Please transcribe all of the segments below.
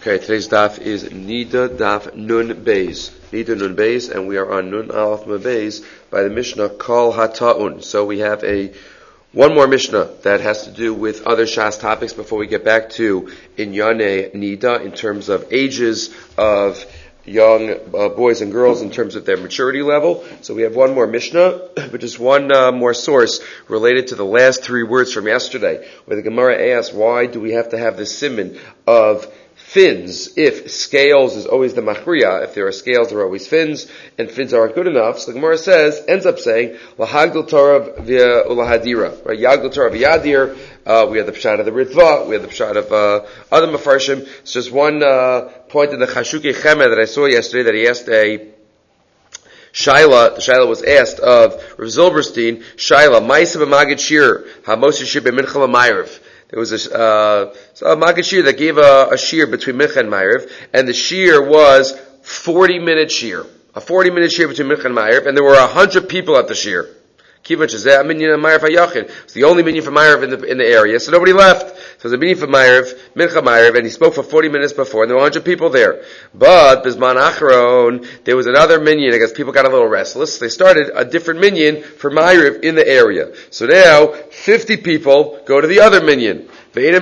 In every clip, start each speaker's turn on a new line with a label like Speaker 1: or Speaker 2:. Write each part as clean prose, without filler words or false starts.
Speaker 1: Okay, today's daf is Nida Daf Nun Beis. Nida Nun Beis, and we are on Nun Aleph Beis by the Mishnah Kol HaTa'un. So we have one more Mishnah that has to do with other Shas topics before we get back to Inyane Nida in terms of ages of young boys and girls in terms of their maturity level. So we have one more Mishnah, which is one more source related to the last three words from yesterday, where the Gemara asks, why do we have to have this siman of fins if scales is always the machriya? If there are scales, there are always fins, and fins aren't good enough. So the Gemara ends up saying, lahagdil Torah via ulahadira, right? Yagdil Torah via yadir. We have the pshat of the Ritva, we have the pshat of other mafarshim. It's just one point in the Chashukei Chemed that I saw yesterday that he asked a Shaila. The Shaila was asked of Rav Zilberstein, Shaila, Ma'aseh b'Magid Shir, HaMoshe Shir b'Mincha l'Mayrav. There was a Magid Shir that gave a shir between Mincha and Ma'ariv, and the shir was 40-minute shir. A 40-minute shir between Mincha and Ma'ariv, and there were 100 people at the shir. It's the only minyan for Ma'ariv in the area, so nobody left. So it was a minyan for Ma'ariv, Mincha Ma'ariv, and he spoke for 40 minutes before, and there were 100 people there. But Bizman Acharon, there was another minyan. I guess people got a little restless. They started a different minyan for Ma'ariv in the area. So now 50 people go to the other minyan. And they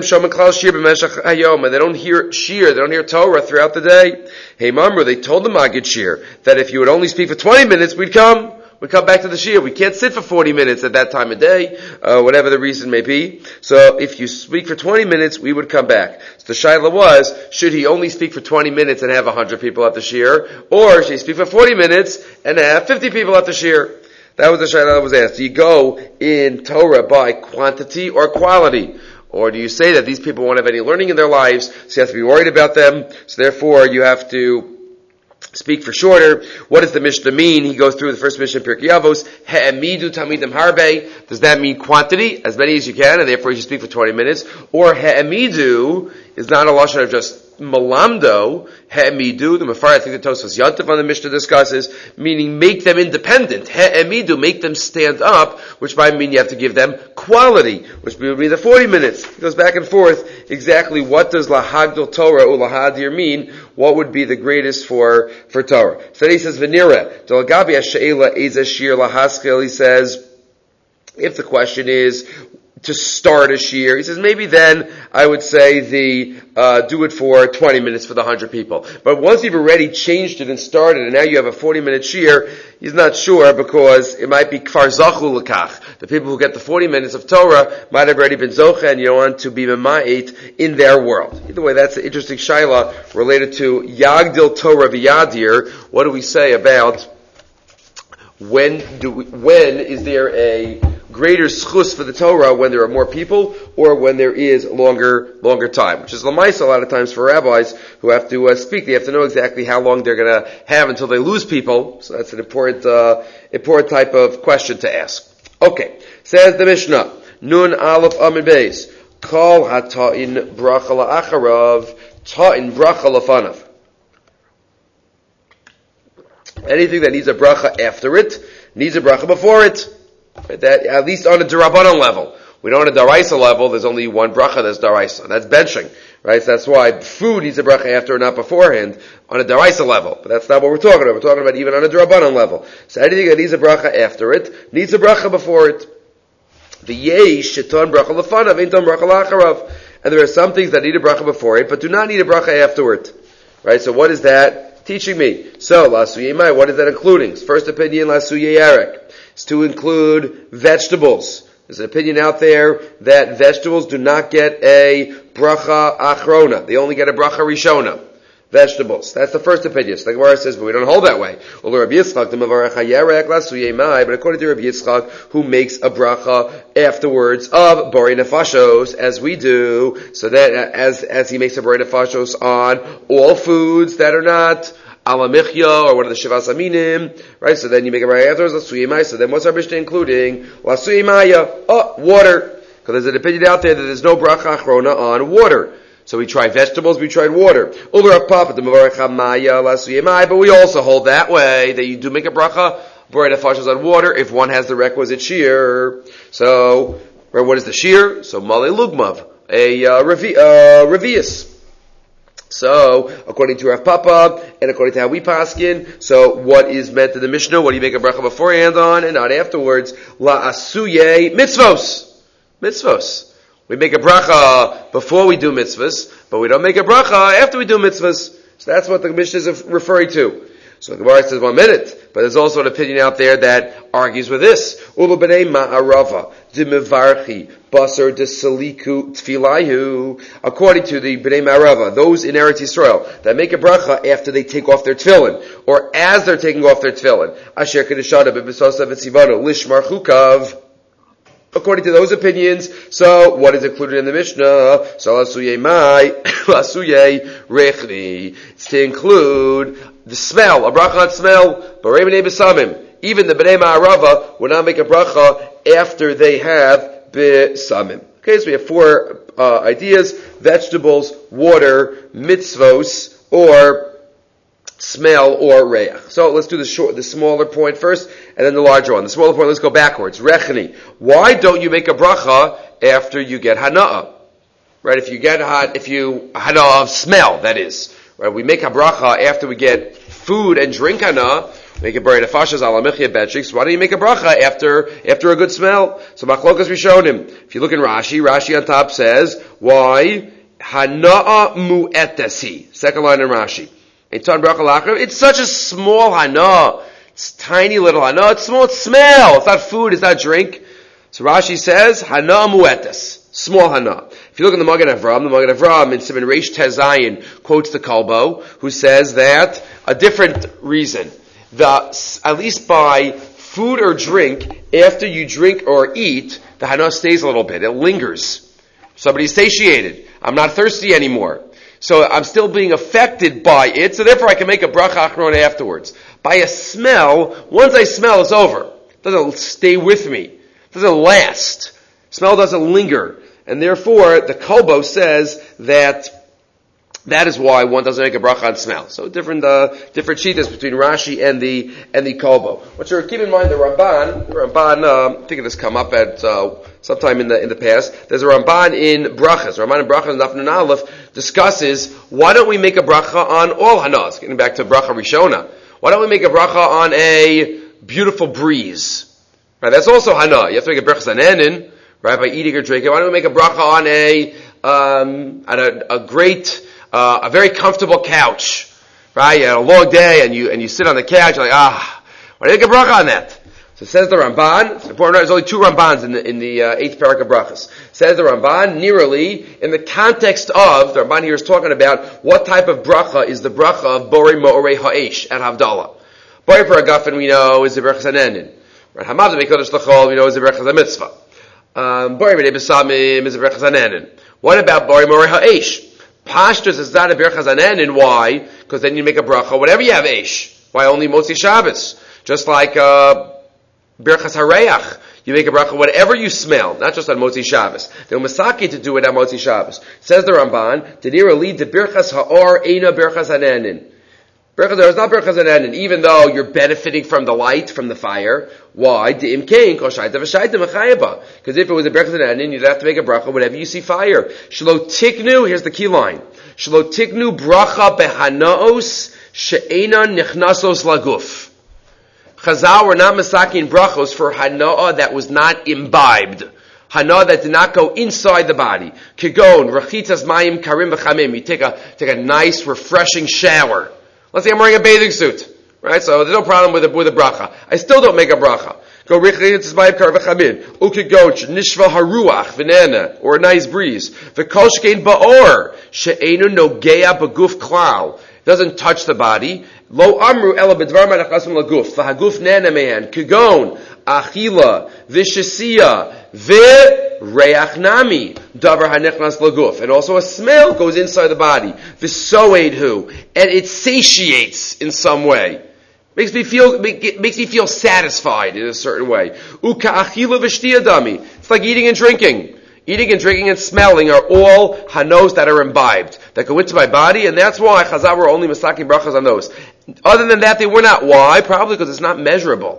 Speaker 1: don't hear shir, they don't hear Torah throughout the day. Hey Mamru, they told the Magid Shir that if you would only speak for 20 minutes, we'd come back to the shir. We can't sit for 40 minutes at that time of day, whatever the reason may be. So if you speak for 20 minutes, we would come back. So the shaila was, should he only speak for 20 minutes and have 100 people at the shir, or should he speak for 40 minutes and have 50 people at the shir? That was the shaila that was asked. Do you go in Torah by quantity or quality? Or do you say that these people won't have any learning in their lives, so you have to be worried about them, so therefore you have to speak for shorter? What does the Mishnah mean? He goes through the first Mishnah, Pirkei Avos, He'emidu Talmidim Harbe. Does that mean quantity? As many as you can, and therefore you should speak for 20 minutes? Or He'emidu is not a lashon of just Malamdo. He'emidu, the Mafar, I think the Tosfos Yantav on the Mishnah discusses, meaning make them independent. He'emidu, make them stand up, which might mean you have to give them quality, which would be the 40 minutes. It goes back and forth. Exactly what does lahagdil Torah or lahadir mean? What would be the greatest for Torah? So he says, Venira, Dalgabi Asheila Ezashir Lahaskel, he says, if the question is to start a shir, he says, maybe then I would say do it for 20 minutes for the 100 people. But once you've already changed it and started, and now you have a 40-minute shir, he's not sure because it might be kfar zachu l'kach. The people who get the 40 minutes of Torah might have already been zocha, and you don't want to be mema'it in their world. Either way, that's an interesting shaila related to yagdil Torah v'yadir. What do we say about when is there a greater schus for the Torah, when there are more people or when there is longer time, which is lamaisa a lot of times for rabbis who have to speak. They have to know exactly how long they're going to have until they lose people. So that's an important type of question to ask. Okay, says the Mishnah, Nun Aleph Amid Beis, Kol HaTa'in Bracha La'acharav, Ta'in Bracha Lafanav. Anything that needs a bracha after it needs a bracha before it. That at least on a Darabanan level. We don't on a Daraisa level, there's only one bracha that's Daraisa, and that's benching. Right? So that's why food needs a bracha after and not beforehand on a Daraisa level. But that's not what we're talking about. We're talking about even on a Darabanan level. So anything that needs a bracha after it needs a bracha before it. The yesh sheton bracha lefanav, ain't bracha lacharav. And there are some things that need a bracha before it, but do not need a bracha afterward. Right? So what is that teaching me? So, Lasuyei Mai, what is that including? First opinion, Lasuyei Erik, is to include vegetables. There's an opinion out there that vegetables do not get a bracha achrona. They only get a bracha rishona. Vegetables. That's the first opinion. So the Gemara says, but we don't hold that way. Well, Rabbi Yitzchak, but according to Rabbi Yitzchak, who makes a bracha afterwards of borei nefashos, as we do, so that as he makes a borei nefashos on all foods that are not ala michya or one of the shivas aminim, right? So then you make a bracha afterwards, lasuyei mai. So then what's our Mishnah including? Lasuyei maya, water. Because there's an opinion out there that there's no bracha achrona on water. So we tried vegetables, we tried water. But we also hold that way, that you do make a bracha, borei nefashos on water, if one has the requisite shear. So, what is the shear? So, male lugmav, a revius. So, according to Rav Papa, and according to how we paskin, so what is meant in the Mishnah? What do you make a bracha beforehand on and not afterwards? La asuye mitzvos. Mitzvos. We make a bracha before we do mitzvahs, but we don't make a bracha after we do mitzvahs. So that's what the Mishnah is referring to. So the Gemara says 1 minute, but there's also an opinion out there that argues with this. Ulu b'nei ma'arava d'mevarchi basar d'saliku tfilahu. According to the b'nei ma'arava, those in Eretz Yisrael that make a bracha after they take off their tefillin, or as they're taking off their tefillin. Asher kedeshada b'besosa v'tzivano lishmar chukav. According to those opinions, so what is included in the Mishnah? So lasuyei mai, lasuyei rechni. It's to include the smell, a bracha on smell, b'rei b'nei b'samim. Even the b'nei ma'arava will not make a bracha after they have b'samim. Okay, so we have 4 ideas: vegetables, water, mitzvos, or smell or reach. So let's do the smaller point first, and then the larger one. The smaller point, let's go backwards. Rechni. Why don't you make a bracha after you get hana'ah? Right? If you get hana'ah of smell, that is. Right? We make a bracha after we get food and drink hana'ah. Make a bracha fashas ala mechia betriks. Why don't you make a bracha after a good smell? So machlokas rishonim. If you look in Rashi on top says, why? Hana'ah mu'etasi. Second line in Rashi. It's such a small hana. It's tiny little hana. It's small. It's smell. It's not food. It's not drink. So Rashi says hana muetas, small hana. If you look in the Magen Avraham in Siman Reish Tezayin quotes the Kolbo, who says that a different reason. At least by food or drink, after you drink or eat, the hana stays a little bit. It lingers. Somebody's satiated. I'm not thirsty anymore. So I'm still being affected by it, so therefore I can make a bracha achrona afterwards. By a smell, once I smell, it's over. It doesn't stay with me. It doesn't last. Smell doesn't linger. And therefore, the Kolbo says that is why one doesn't make a bracha on smell. So different shitas between Rashi and the Kolbo. But keep in mind the Ramban, I think it has come up at sometime in the past. There's a Ramban in Brachas. Ramban in Brachas, Daf Nun Aleph, discusses why don't we make a bracha on all hanas? Getting back to bracha rishona. Why don't we make a bracha on a beautiful breeze? Right, that's also hana. You have to make a bracha zanenin, right, by eating or drinking. Why don't we make a bracha on a very comfortable couch, right? You had a long day and you sit on the couch, you're like, why do you make a bracha on that? So it says the Ramban, it's important, there's only 2 Rambans in the 8th parak of brachas. Says the Ramban, nearly, in the context of, the Ramban here is talking about what type of bracha is the bracha of Borei Mo'orei Ha'esh at Havdalah. Borei for Agafen we know is the bracha Zanenin. Right? Hamav the Mekodesh L'chol we know is the bracha Mitzvah. Borei B'nei B'samim is the bracha Zanenin. What about Borei Mo'orei Ha'esh? Pashtus is not a bracha Zanenin. Why? Because then you make a bracha whatever you have Eish. Why only Motzi Shabbos? Just like Birchas Hareach, you make a bracha whatever you smell, not just on Motzi Shabbos. They'll masaki to do it on Motzi Shabbos. Says the Ramban, Tenira lead to Birchas Ha'or Eina Birchas Hananin. Birchas Ha'or is not Birchas Hananin, even though you're benefiting from the light, from the fire. Why? De'im kein kol shaita v'shaita mechayaba. Because if it was a Birchas Hananin, you'd have to make a bracha whenever you see fire. Shelo tiknu, here's the key line. Shelo tiknu bracha behanaos she'enan nichnasos laguf. Chazal were not masakin brachos for hana'ah that was not imbibed. Hana'ah that did not go inside the body. Kigon, rachitas mayim karim v'chamim. You take a nice, refreshing shower. Let's say I'm wearing a bathing suit. Right? So there's no problem with a bracha. I still don't make a bracha. Go rachitas mayim karim v'chamim. Ukigon, nishva haruach v'nana. Or a nice breeze. V'kol shkein ba'or. She'enu nogea b'guf klal. Doesn't touch the body. Lo amru ela bedvar manachasum laguf. V'haguf nana mehan. Kigon, achila, v'shesiya, v'reach nami. Davar hanechnas laguf. And also a smell goes inside the body. V'soedhu. And it satiates in some way. Makes me feel satisfied in a certain way. Uka achila v'shtiyadami. It's like eating and drinking. Eating and drinking and smelling are all hanos that are imbibed, that go into my body, and that's why Chazal were only masaking brachas on those. Other than that, they were not. Why? Probably because it's not measurable.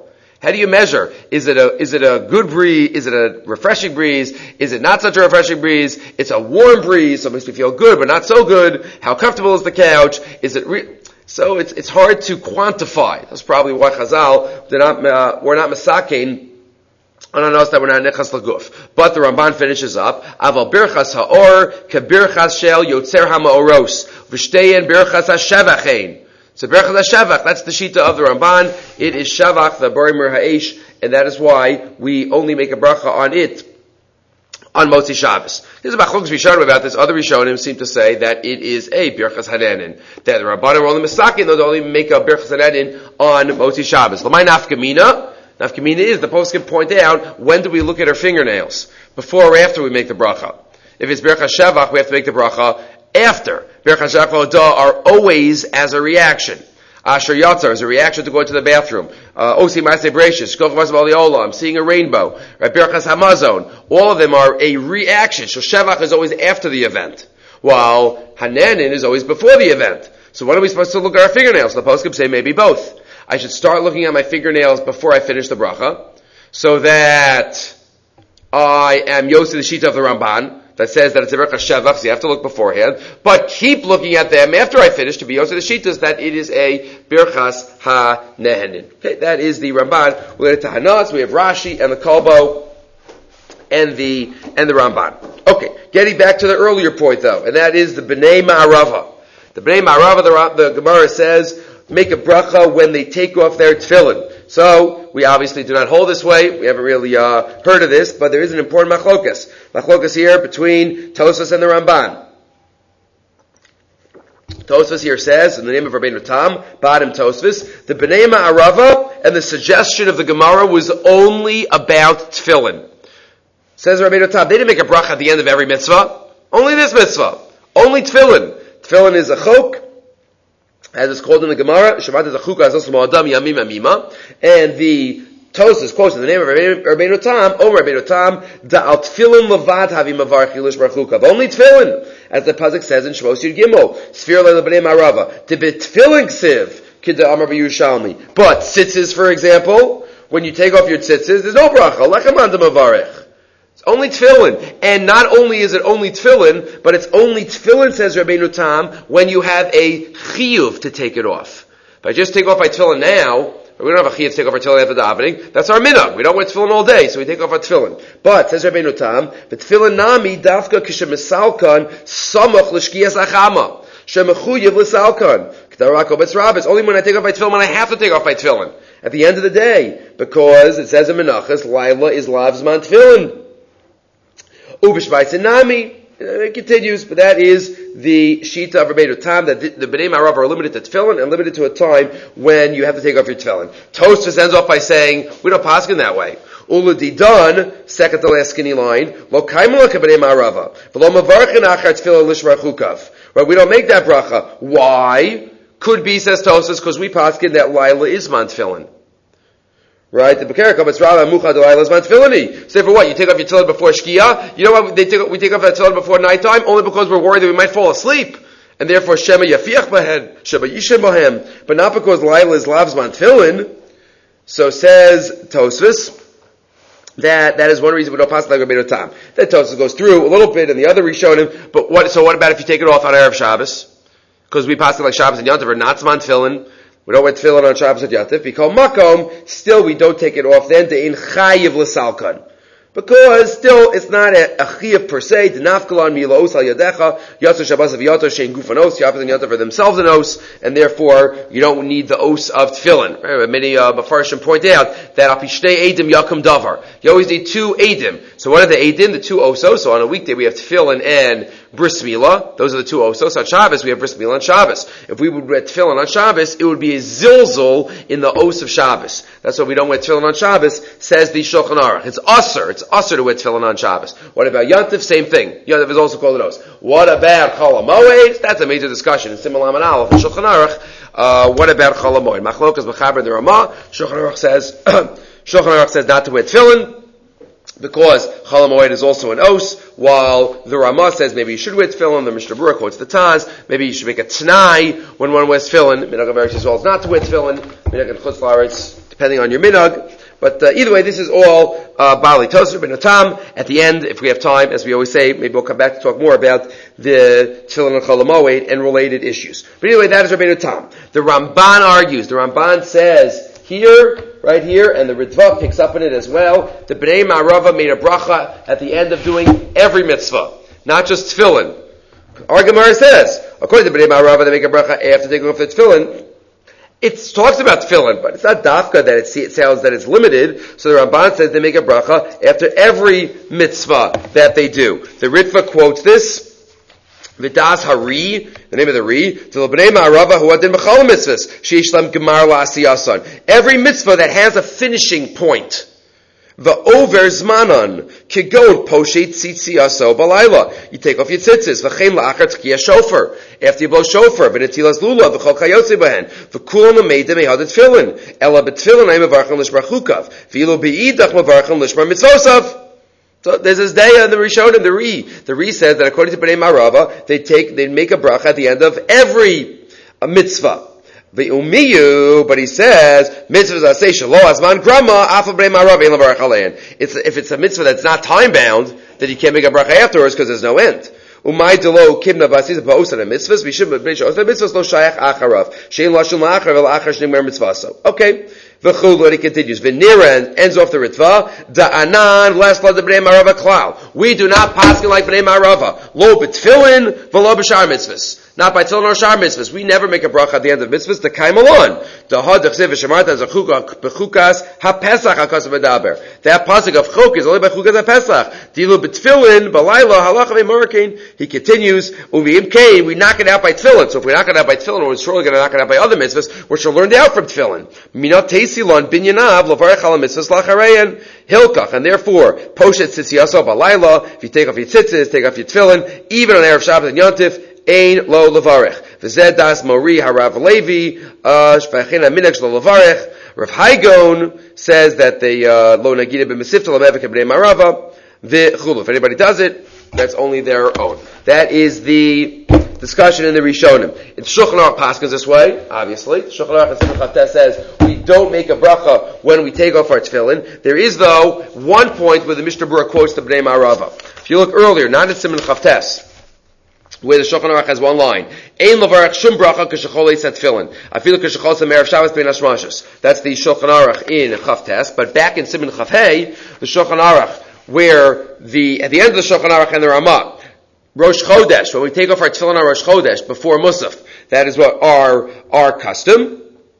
Speaker 1: How do you measure? Is it a good breeze? Is it a refreshing breeze? Is it not such a refreshing breeze? It's a warm breeze, so it makes me feel good, but not so good. How comfortable is the couch? Is it so it's hard to quantify. That's probably why Chazal we're not masakein on a nos that we're not nechas laguf. But the Ramban finishes up, Aval birchas haor kebirchas shel yotzer hamaoros v'shteyen birchas hashevachein. So birchas hashevach, that's the shita of the Ramban. It is shavach, the barimer ha'esh, and that is why we only make a bracha on it on Motzi Shabbos. There's a machlokes Rishonim about this. Other Rishonim seem to say that it is a birchas hanenin. That the Rabbanim are only misakin, they'll only make a birchas hanenin on Motzi Shabbos. L'may nafkamina. Nafkamina is, the poskim point out, when do we look at our fingernails? Before or after we make the bracha? If it's birchas shevach, we have to make the bracha after. Birchas shevach v'odah are always as a reaction. Asher Yatzar is a reaction to go to the bathroom. Osi Maaseh Bereishis, Shkoch V'Azav Aliyah, I'm seeing a rainbow. Right, Birchas Hamazon. All of them are a reaction. So Shevach is always after the event, while Hanenin is always before the event. So when are we supposed to look at our fingernails? The poskim say maybe both. I should start looking at my fingernails before I finish the bracha, so that I am Yosef the Shita of the Ramban, that says that it's a birchas shevach, so you have to look beforehand, but keep looking at them after I finish to be Yosef the Shitas, that it is a birchas ha-nehenin. Okay, that is the Ramban. Related to Hanaz, we have Rashi and the Kolbo and the Ramban. Okay, getting back to the earlier point though, and that is the Bnei Ma'arava. The Bnei Ma'arava, the Gemara says, make a bracha when they take off their tefillin. So, we obviously do not hold this way. We haven't really heard of this, but there is an important machlokas. Machlokas here between Tosfos and the Ramban. Tosfos here says, in the name of Rabbeinu Tam, Bottom Tosfos, the Bnei Ma'arava and the suggestion of the Gemara was only about tefillin. Says Rabbeinu Tam, they didn't make a bracha at the end of every mitzvah. Only this mitzvah. Only tefillin. Tefillin is a chok, as it's called in the Gemara, Shabbat is a chukah azos l'ma'adam yamim amima, and the Tosfos quotes in the name of Rabbeinu Tam, Omer Rabbeinu Tam, da'al tefillin levad havi mavar chilish barchukav. Only tefillin, as the pasuk says in Shmos Yud Gimel, Sfir le'le b'nei Ma'arava, debit tefillin ksiv, kida amar b'Yerushalmi. But tzitzis, for example, when you take off your tzitzis, there's no bracha, lechaman d'mavarech. It's only tefillin. And not only is it only tefillin, but it's only tefillin, says Rabbeinu Tam, when you have a chiyuv to take it off. If I just take off my tefillin now, we don't have a chiyuv to take off our tefillin after davening, that's our minhag. We don't wear tefillin all day, so we take off our tefillin. But, says Rabbeinu Tam, the tefillin nami dafka k'shemisalkan samach l'shkiyas achama. Shemechuyev l'salkan. K'darako b'tzrabes. Only when I take off my tefillin, when I have to take off my tefillin. At the end of the day. Because it says in Menachos, Laila is lavzman tefillin. Ubishvaisinami, it continues, but that is the shita of Rabbeinu Tam, that the Bnei Ma'arava are limited to tefillin and limited to a time when you have to take off your tefillin. Tosfos ends off by saying, we don't paskin that way. Ula didan, second to last skinny line, lo kaimala ka Bnei Ma'arava, v'lo mavarchen achar tefillin lishvar chukav. Right, we don't make that bracha. Why? Could be, says Tosfos, because we paskin that Laila is man tefillin. Right? The Bekerikam, it's Rala Mucha Delilah Zman Tefillini. So for what? You take off your tefillin before Shkia? You know what? We take off that tefillin before nighttime only because we're worried that we might fall asleep. And therefore Shema Yafiach Bahed, Shema Yishem Bahem. But not because Laila is Lav Zman Tefillin. So says Tosfos, that is one reason we don't pass like Rabbeinu Tam. That Tosfos goes through a little bit and the other Rishonim, but what about if you take it off on Erev Shabbos? Because we pass it like Shabbos and Yom Tov are not Zman Tefillin. We don't wear tefillin on Shabbos at Yatif. We call makom. Still, we don't take it off. Then de'in chayiv l'salkan, because still it's not a chayiv per se. Denafkalan milos al yadecha yatzor Shabbos of yatzor shein gufanos. Shabbos and Yatif are themselves an os, and therefore you don't need the os of tefillin. Many Mefarshim point out that apishtei edim yakum davar. You always need two edim. So what are the edim? The two osos. So on a weekday we have tefillin and bris milah. Those are the two osos. On Shabbos we have bris milah on Shabbos. If we would wear tefillin on Shabbos, it would be a zilzul in the os of Shabbos. That's why we don't wear tefillin on Shabbos, says the Shulchan Aruch. It's usher to wear tefillin on Shabbos. What about Yantif? Same thing. Yantif is also called an os. What about Chol HaMoed? That's a major discussion. In Simon Laman Aleph, in Shulchan Aruch, what about Chol HaMoed? Machlokas Mechaber the Ramah. Shulchan Aruch says not to wear tefillin, because Chol HaMoed is also an os, while the Ramah says maybe you should wear tefillin. The Mishnah Berurah quotes the Taz, maybe you should make a t'nai when one wears tefillin. Minhag HaMeretz as well as not to wear tefillin. Minhag and Chutz La'aretz, depending on your minhag. But either way, this is all Bali Tosar ben Atam. At the end, if we have time, as we always say, maybe we'll come back to talk more about the Tefillin and Chol HaMoed and related issues. But anyway, that is Rabbeinu Tam. The Ramban argues. The Ramban says here, right here, and the Ritva picks up on it as well. The Bnei Ma'arava made a bracha at the end of doing every mitzvah, not just Tefillin. Our Gemara says, according to Bnei Ma'arava, they make a bracha after taking off the Tefillin. It talks about tefillin, but it's not dafka that it sounds that it's limited. So the Ramban says they make a bracha after every mitzvah that they do. The Ritva quotes this. Vidas Hari, the name of the Ri, to L'bnei Ma'arava hu adin b'chol mitzvahs sheish lam gemar la'asiyasan. Every mitzvah that has a finishing point. V'over zmanan kigon poshet tzitziyaso balayla. You take off your tzitzis. V'chein la'achar tkiyah shofar. After you blow shofar, v'netilas lulav v'chol kayotze b'hen. V'kulam ameidem ehad tefillin. Ela b'tefillin ay mevarchem lishmar chukav. V'ilo be'idach mevarchem lishmar mitzvosav. So there's this day on the Rishonim, the Ri. The Ri says that according to Bnei Ma'arava, they make a bracha at the end of every mitzvah. Umiyu, but he says, mitzvahs asay shelo azman grama afa Bnei Ma'arava ein levarach alein. If it's a mitzvah that's not time bound, then you can't make a bracha afterwards because there's no end. Umay delo kimna basis ba'osan mitzvahs v'shim b'nei mitzvahs lo shayach acharav shein lashon la'achar v'la'achar shnimar mitzvaso. Okay. V'chulu, he continues. V'nira ends off the Ritva. Da'anan, last blood of Bnei Ma'arava klal. We do not paskin like Bnei Ma'arava. Lo b'tfilin, v'lo b'shar mitzvahs. Not by tefillin or shar mitzvahs. We never make a bracha at the end of mitzvahs. The kaimalon. Da'ha d'chsev v'shamarta b'chukas ha-pesach ha-kas v'daber. That pasuk of chuk is only by chukas ha-pesach. Dilu b'tfilin, b'layla, halacha v'morakain. He continues. U'v'im kain, we knock it out by tefillin. So if we knock it out by tefillin, we're surely going to knock it out by other mitzvahs, which are learned out from tefillin. Minot Silon binyanav lavarech ala mitzvahs lachareyan hilkach, and therefore poshet tzitziyaso balayla. If you take off your tzitzis, take off your tefillin, even on erev Shabbat and Yontif, ein lo lavarech. V'zed das mori harav Levi shvachina minach lo lavarech. Rav Haigon says that they lo nagida b'mesifta lamevik b'nei Ma'arava v'chulu. If anybody does it, that's only their own. That is the discussion in the Rishonim. It's Shulchan Aruch Paskins this way, obviously. Shulchan Aruch and Simon Chavtes says we don't make a bracha when we take off our tefillin. There is, though, one point where the Mishnah Berurah quotes the Bnei Ma'arava. If you look earlier, not in Simon Chavtes, where the Shulchan Aruch has one line. Ein levarach shum bracha k'shechol eis tefillin. Afilu k'shechol erev Shabbos bein hashmashos. That's the Shulchan Aruch in Chavtes. But back in Simon Chavhei, the Shulchan Aruch, where at the end of the Shulchan Aruch and the Ramah, Rosh Chodesh, when we take off our tefillin on Rosh Chodesh before Musaf, that is what our custom.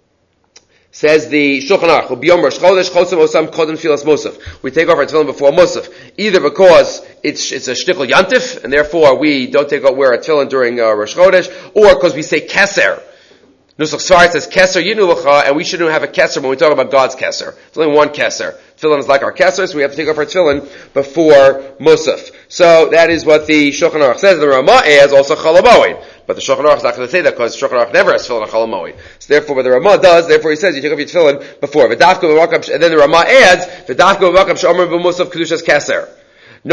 Speaker 1: Says the Shulchan Aruch, B'yom Rosh Chodesh chosim osam kodem tfilas Musaf. We take off our tefillin before Musaf, either because it's a shtickle yantif, and therefore we don't wear our tefillin during Rosh Chodesh, or because we say keser. Nusach Sfarat says keser yinu l'cha, and we shouldn't have a keser when we talk about God's keser. It's only one keser. Tefillin is like our keser, so we have to take off our tefillin before Musaf. So that is what the Shulchan Aruch says. The Ramah adds also Chol HaMoed. But the Shulchan Aruch is not going to say that because Shulchan Aruch never has tefillin on Chol HaMoed. So therefore, what the Ramah does, therefore he says you take off your tefillin before. And then the Ramah adds, V'dafka b'makam she'omer b'musaf kedushas keser. The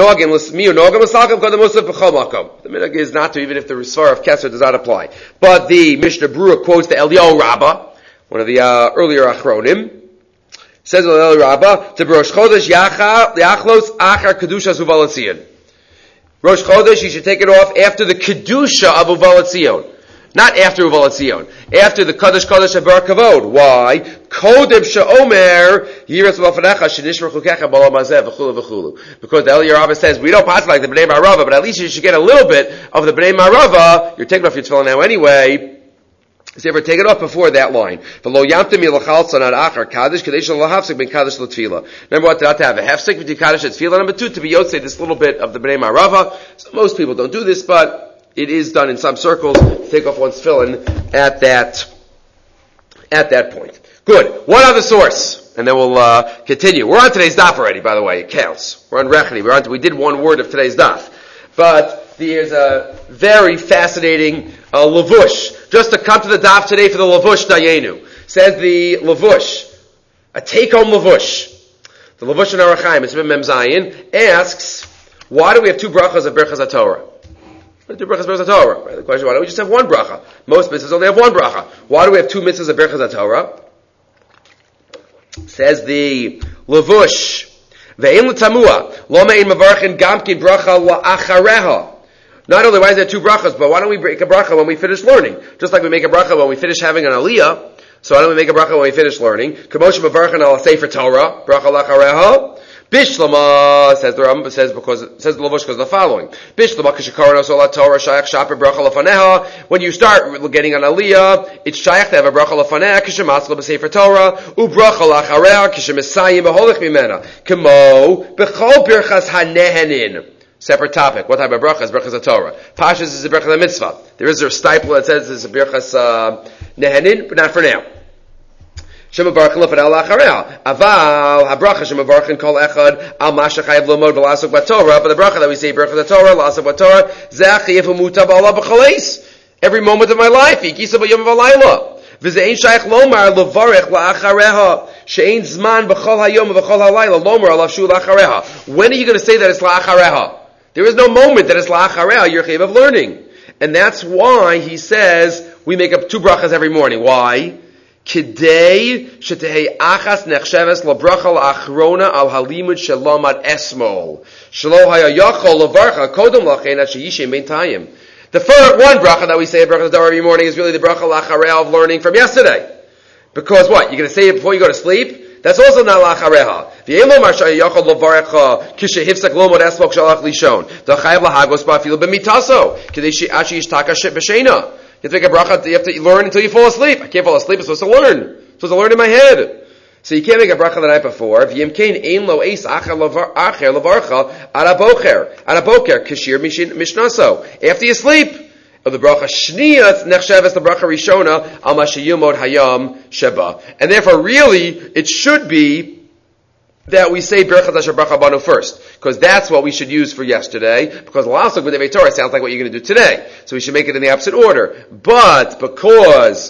Speaker 1: minhag is not to, even if the Risvar of Keser does not apply. But the Mishnah Berurah quotes the Eliyahu Rabbah, one of the earlier Achronim, says Eliyahu Rabbah, to Rosh Chodesh Yachlos Achar Kedushas Uvalatzion. Rosh Chodesh, you should take it off after the Kedusha of Uvalatzion. Not after Uvalatzion. After the Kadosh Kadosh Habar Kavod. Why? Kodem she'omer yiras v'afanecha shenishmer chukecha b'olam hazeh v'chulu v'chulu. Because the Eliyahu Rabbah says, we don't pass like the Bnei Ma'arava, but at least you should get a little bit of the Bnei Ma'arava. You're taking off your tefillin now anyway. So you ever take it off before that line. V'lo yamtem yilachal sanad achar kadosh kadesh l'hafsik ben kadosh l'tfila. Number one, not to have a hefsik between kadosh and tefila. Number two, to be yotzei this little bit of the Bnei Ma'arava. So most people don't do this, but it is done in some circles to take off one's tefillin at that point. Good. One other source, and then we'll continue. We're on today's daf already, by the way. It counts. We're on Rechni. We did one word of today's daf. But there's a very fascinating lavush. Just to come to the daf today for the lavush dayenu. Says the lavush, a take-home lavush. The lavush in Orach Chaim, it's Mem Zayin, asks, why do we have two brachas of Berachas HaTorah? Two brachas of Berachas HaTorah. Right? The question, why don't we just have one bracha? Most mitzvahs only have one bracha. Why do we have two mitzvahs of Berachas HaTorah? Says the levush. Ve'im l'tamua. Lo me'in mavarchin gamkin bracha la'achareha. Not only why is there two brachas, but why don't we break a bracha when we finish learning? Just like we make a bracha when we finish having an aliyah, so why don't we make a bracha when we finish learning? K'moshe mavarchin al sefer Torah, bracha la'achareha. Bishlama says the Rambam says the Lavush because of the following. Bishlama k'shekaron ola Torah shayach shaper bracha lefaneha. When you start getting an aliyah, it's shayach to have a bracha lefaneha k'shematzla b'sefer Torah ubracha lachareha k'shemesayim b'holech mimena k'mo b'chol birchas hanehenin. Separate topic. What type of bracha is brachas of Torah? Pashas is a bracha of mitzvah. There is a staple that says it's a brachas nehenin, but not for now. Shemavarchin lefanel lachareha. Aval habracha shemavarchin kol echad al mashachayev lomod v'lasok b'Torah. But the bracha that we say brachas of Torah, lasok b'Torah, zachiyev umutab Allah b'chaleis. Every moment of my life, ikisa b'yom v'alayla. V'zein shaykh lomar levarech la'achareha. She'ein zman b'chol hayom v'chol halayla lomar alav shu la'achareha. When are you going to say that it's la'achareha? There is no moment that it's la'achareha, you're chayav of learning. And that's why he says we make up two brachas every morning. Why? Kidei shetehei achas nechsheves labracha la'achrona al halimud shalomad esmol. Shelo haya yachol lavarcha kodom lachein at sheyishem beintayim. The first one bracha that we say at bracha Torah every morning is really the bracha la'achareha of learning from yesterday. Because what? You're going to say it before you go to sleep? That's also not la'achareha. V'yelo marsha yachol lavarcha kishe hifsak lomod esmol shalach lishon. D'chayev lahagos ba'afilu b'mitaso. Kidei she'ashi yishtaka b'sheina. You have to make a bracha, you have to learn until you fall asleep. I can't fall asleep, I'm supposed to learn. I'm supposed to learn in my head. So you can't make a bracha the night before. V'yimkein ein lo eis acher levarcha araboker kishir mishnaso. After you sleep, of the bracha shniyat nechsheves the bracha rishona al mashayumod hayam sheba. And therefore really, it should be that we say Berachas Asher Bracha Banu first, because that's what we should use for yesterday, because Lasok B'Devei Torah sounds like what you're going to do today. So we should make it in the opposite order. But because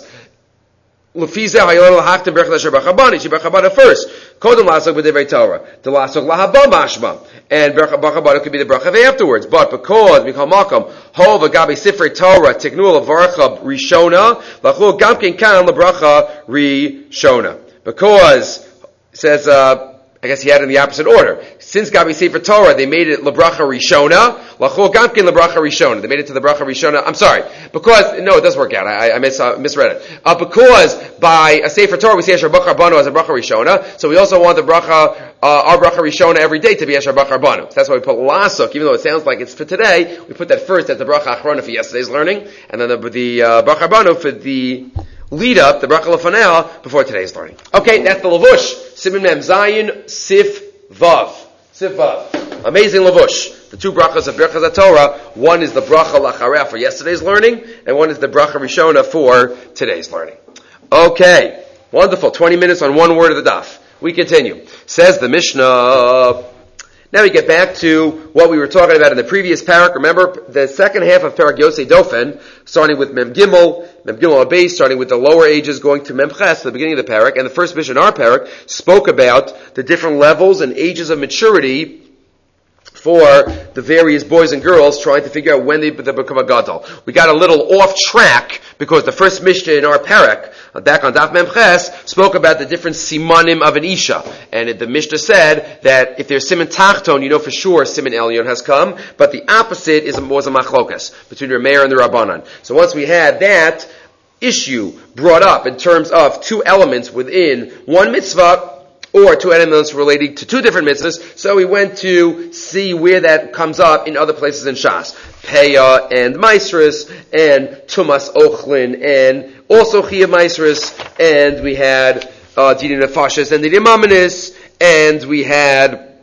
Speaker 1: L'fizeh Hayolel Haftem Berachas Asher Bracha Banu, she Bracha Banu first. Kodem Lasok B'Devei Torah. The Lasok Lahaba Mashma. And Bracha Banu could be the Bracha afterwards. But because Mikal Malkam, Hov Agabi Sifrei Torah, Tiknul Lavarcha Rishona, Lachul Gamkin Kan LaBracha Rishona. Because, says, I guess he had it in the opposite order. Since Gabi Sefer Torah, they made it Lebracha Rishona. Lachol Gamkin Lebracha Rishona. They made it to the Bracha Rishona. I'm sorry. Because, no, it does work out. I misread it. Because by a Sefer Torah, we say Asher Bracha Banu as a Bracha Rishona. So we also want the Bracha, our Bracha Rishona every day to be Asher Bracha Banu. So that's why we put Lasuk, even though it sounds like it's for today, we put that first as the Bracha Achrona for yesterday's learning, and then the Bracha Banu for the lead up, the Bracha Lefanel, before today's learning. Okay, that's the Lavush. Siman Mem Zayin, Sif Vav. Sif Vav. Amazing Lavush. The two brachas of Berachas Torah, one is the Bracha Lachareh for yesterday's learning, and one is the Bracha Rishona for today's learning. Okay. Wonderful. 20 minutes on one word of the daf. We continue. Says the Mishnah. Now we get back to what we were talking about in the previous parak. Remember, the second half of parak Yosei Dofen, starting with Mem Gimel Abayis, starting with the lower ages, going to Mem Ches, the beginning of the parak, and the first Mishnah in our parak spoke about the different levels and ages of maturity for the various boys and girls trying to figure out when they become a gadol. We got a little off track because the first Mishnah in our parak, back on Daf Mem Ches, spoke about the different simanim of an isha. And the Mishnah said that if there's siman tachton, you know for sure siman elyon has come, but the opposite was a machlokas between the Meir and the Rabbanan. So once we had that issue brought up in terms of two elements within one mitzvah, or two elements relating to two different mitzvahs, so we went to see where that comes up in other places in Shas. Peah and Maisris, and Tumas Ochlin, and also Chiyav Maisris, and we had Didin Nefashis and Didin Mamanis, and we had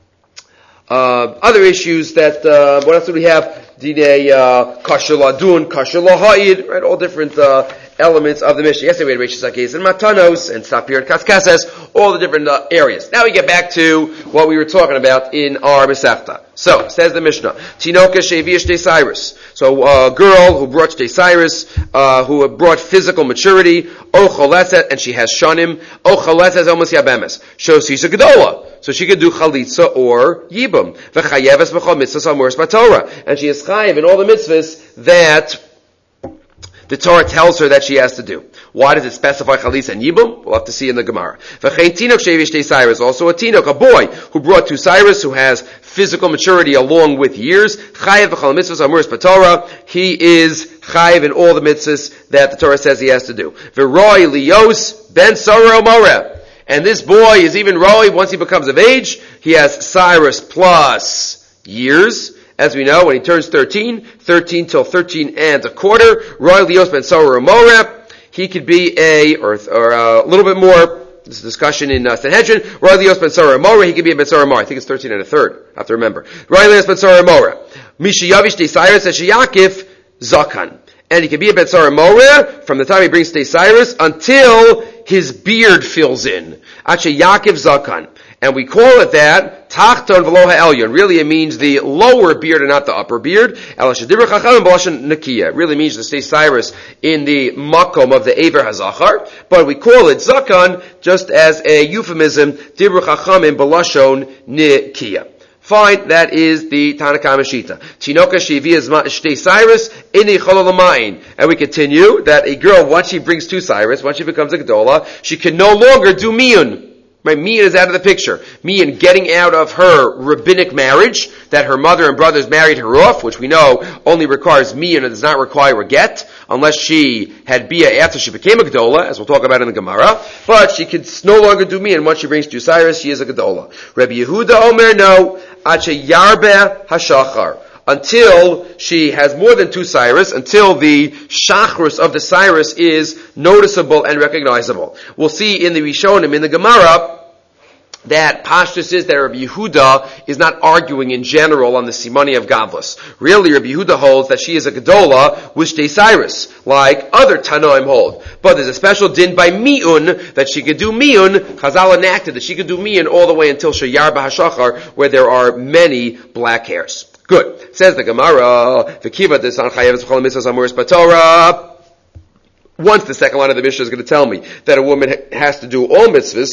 Speaker 1: other issues that, what else did we have? Didin Kasher Ladun, Kasher Laha'id, right, all different elements of the Mishnah. Yesterday we had Reish Sakes and Matanos and Sapir and Kaskases, all the different areas. Now we get back to what we were talking about in our Masechta. So, says the Mishnah, Tinoka Sheviya Shtei Cyrus. So, a girl who brought Shtei Cyrus, who brought physical maturity, O Choletzet, and she has Shanim, O Choletzet Omas Yabemes. So, she's a Gedola. So she could do Chalitza or Yibum. V'chayeves b'chol mitzvahs amuras b'Torah. And she is chayev in all the mitzvahs that the Torah tells her that she has to do. Why does it specify chalitza and yibum? We'll have to see in the Gemara. Also a tinok, a boy who brought two cyrus, who has physical maturity along with years. Chayev v'chal mitzvahs amuris b'Torah. He is chayev in all the mitzvahs that the Torah says he has to do. V'roi lios ben sarah omoreh. And this boy is even roi once he becomes of age. He has cyrus plus years. As we know, when he turns 13 till 13 and a quarter, roi lios ben sarah omoreh. He could be a little bit more. This is a discussion in Sanhedrin. Roi lios ben sarah omoreh. He could be a ben sarah omoreh. I think it's 13 and a third. I have to remember. Roi lios ben sarah omoreh. Mishayavish de cyrus as sheyakif zakan. And he can be a ben sarah omoreh from the time he brings de cyrus until his beard fills in. Ache Yaakov Zakan. And we call it that, Tachton V'lo Ha'elyon. Really it means the lower beard and not the upper beard. El Shadibra Chachamim B'lashon Nakiya. It really means to stay Cyrus in the makom of the Aver HaZachar. But we call it Zakan just as a euphemism, Dibra Chachamim B'lashon Nakiya. Fine, that is the Tanakama Shita. Tinoka Shivia Shtei Cyrus Ini Chololamain. And we continue that a girl, once she brings two Cyrus, once she becomes a Gedola, she can no longer do miyun. Right, miyun is out of the picture. Miyun getting out of her rabbinic marriage, that her mother and brothers married her off, which we know only requires miyun and does not require a get, unless she had bia after she became a Gedola, as we'll talk about in the Gemara. But she can no longer do miyun. Once she brings two Cyrus, she is a Gedola. Rabbi Yehuda Omer, no. Ache yarbe hashachar. Until she has more than two Cyrus, until the shachrus of the Cyrus is noticeable and recognizable. We'll see in the Rishonim, in the Gemara, that Pashtus is that Rabbi Yehuda is not arguing in general on the Simoni of Gavlus. Really, Rabbi Yehuda holds that she is a Gedola with Shtei Cyrus, like other Tanoim hold. But there's a special din by Mi'un, that she could do Mi'un. Chazal enacted that she could do Mi'un all the way until Sheyar B'Hashachar, where there are many black hairs. Good. Says the Gemara, V'kiva desan chayeves b'chol mitzvos amuris b'Torah. Once the second line of the Mishnah is going to tell me that a woman has to do all mitzvahs,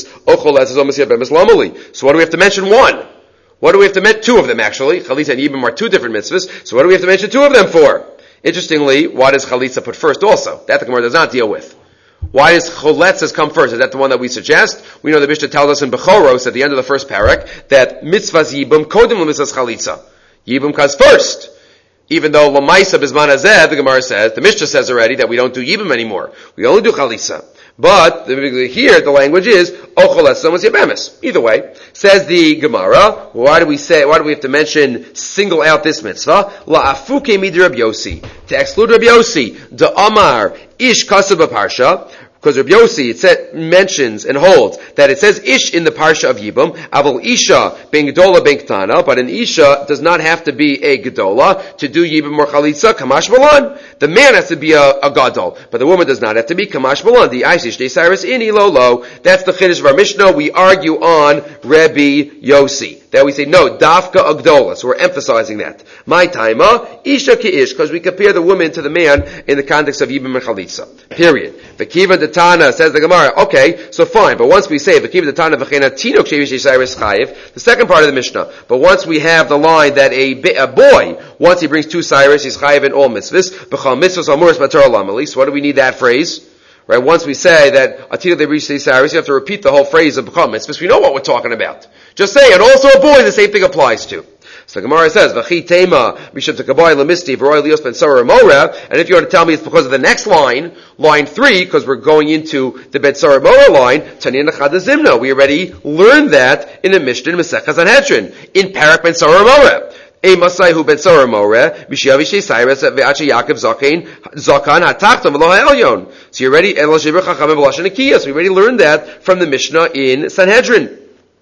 Speaker 1: so what do we have to mention one? What do we have to mention? Two of them, actually. Chalitza and Yibam are two different mitzvahs, so what do we have to mention two of them for? Interestingly, why does Chalitza put first also? That the Gemara does not deal with. Why does Choletzes come first? Is that the one that we suggest? We know the Mishnah tells us in Bechoros, at the end of the first parak, that mitzvahs Yibam kodim l'mitzvahs Chalitza. Yibam comes first. Even though Lamaisa Bizman Hazeh, the Gemara says, the Mishnah says already that we don't do Yibam anymore. We only do Chalisa. But here the language is Ocholas Somas Yabemis. Either way, says the Gemara, why do we have to mention, single out this mitzvah? La afuke mid Rabbi Yossi. To exclude Rabbi Yossi, the Amar Ish Kasab Parsha. Because Rabbi Yossi, mentions and holds that it says Ish in the Parsha of Yibam, Aval Isha ben Gedola ben Ktana, but an Isha does not have to be a Gedola to do Yibam or Chalitza, Kamash Balan. The man has to be a Gadol, but the woman does not have to be Kamash Balan. The Isish de Cyrus Ini Lolo. That's the Chiddush of our Mishnah. We argue on Rabbi Yossi. That we say, no, Dafka Agdola. So we're emphasizing that. My taima, Isha ki Ish, because we compare the woman to the man in the context of Yibam and Chalitza. Period. V'kiva detana, says the Gemara, okay, so fine, but once we say, V'kiva detana v'chena tinok shevish Cyrus chayiv, the second part of the Mishnah, but once we have the line that a boy, once he brings two Cyrus, he's chayiv in all mitzvahs, b'chal mitzvahs amuris matar lamali, so what do we need that phrase? Right, once we say that Atila they reach the Cyrus, you have to repeat the whole phrase of b'chal mitzvahs, we know what we're talking about. Just say it, also a boy, the same thing applies to. So the Gemara says, V'chi tema, Misham Tekaboy Lamisti, V'roi Lios Ben Sarah Moreh, and if you want to tell me it's because of the next line 3, because we're going into the Ben Sarah Moreh line, Tanina Chada Zimna. We already learned that in the Mishnah in Masechah Sanhedrin, in Parak Ben Sarah Moreh. A Masai who Ben Sarah Moreh, Mishavish Cyrus, Ve'acha Yaakov Zakan, Hatachtam V'lo Ha'elyon. So you already, El Shibra Chachamim B'lashon Nakiya. So we already learned that from the Mishnah in Sanhedrin.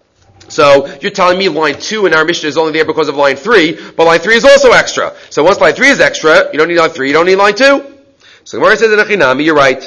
Speaker 1: So you're telling me line 2 in our Mishnah is only there because of line 3, but line 3 is also extra. So once line 3 is extra, you don't need line 3, you don't need line 2. So the Gemara says in Achinami, you're right.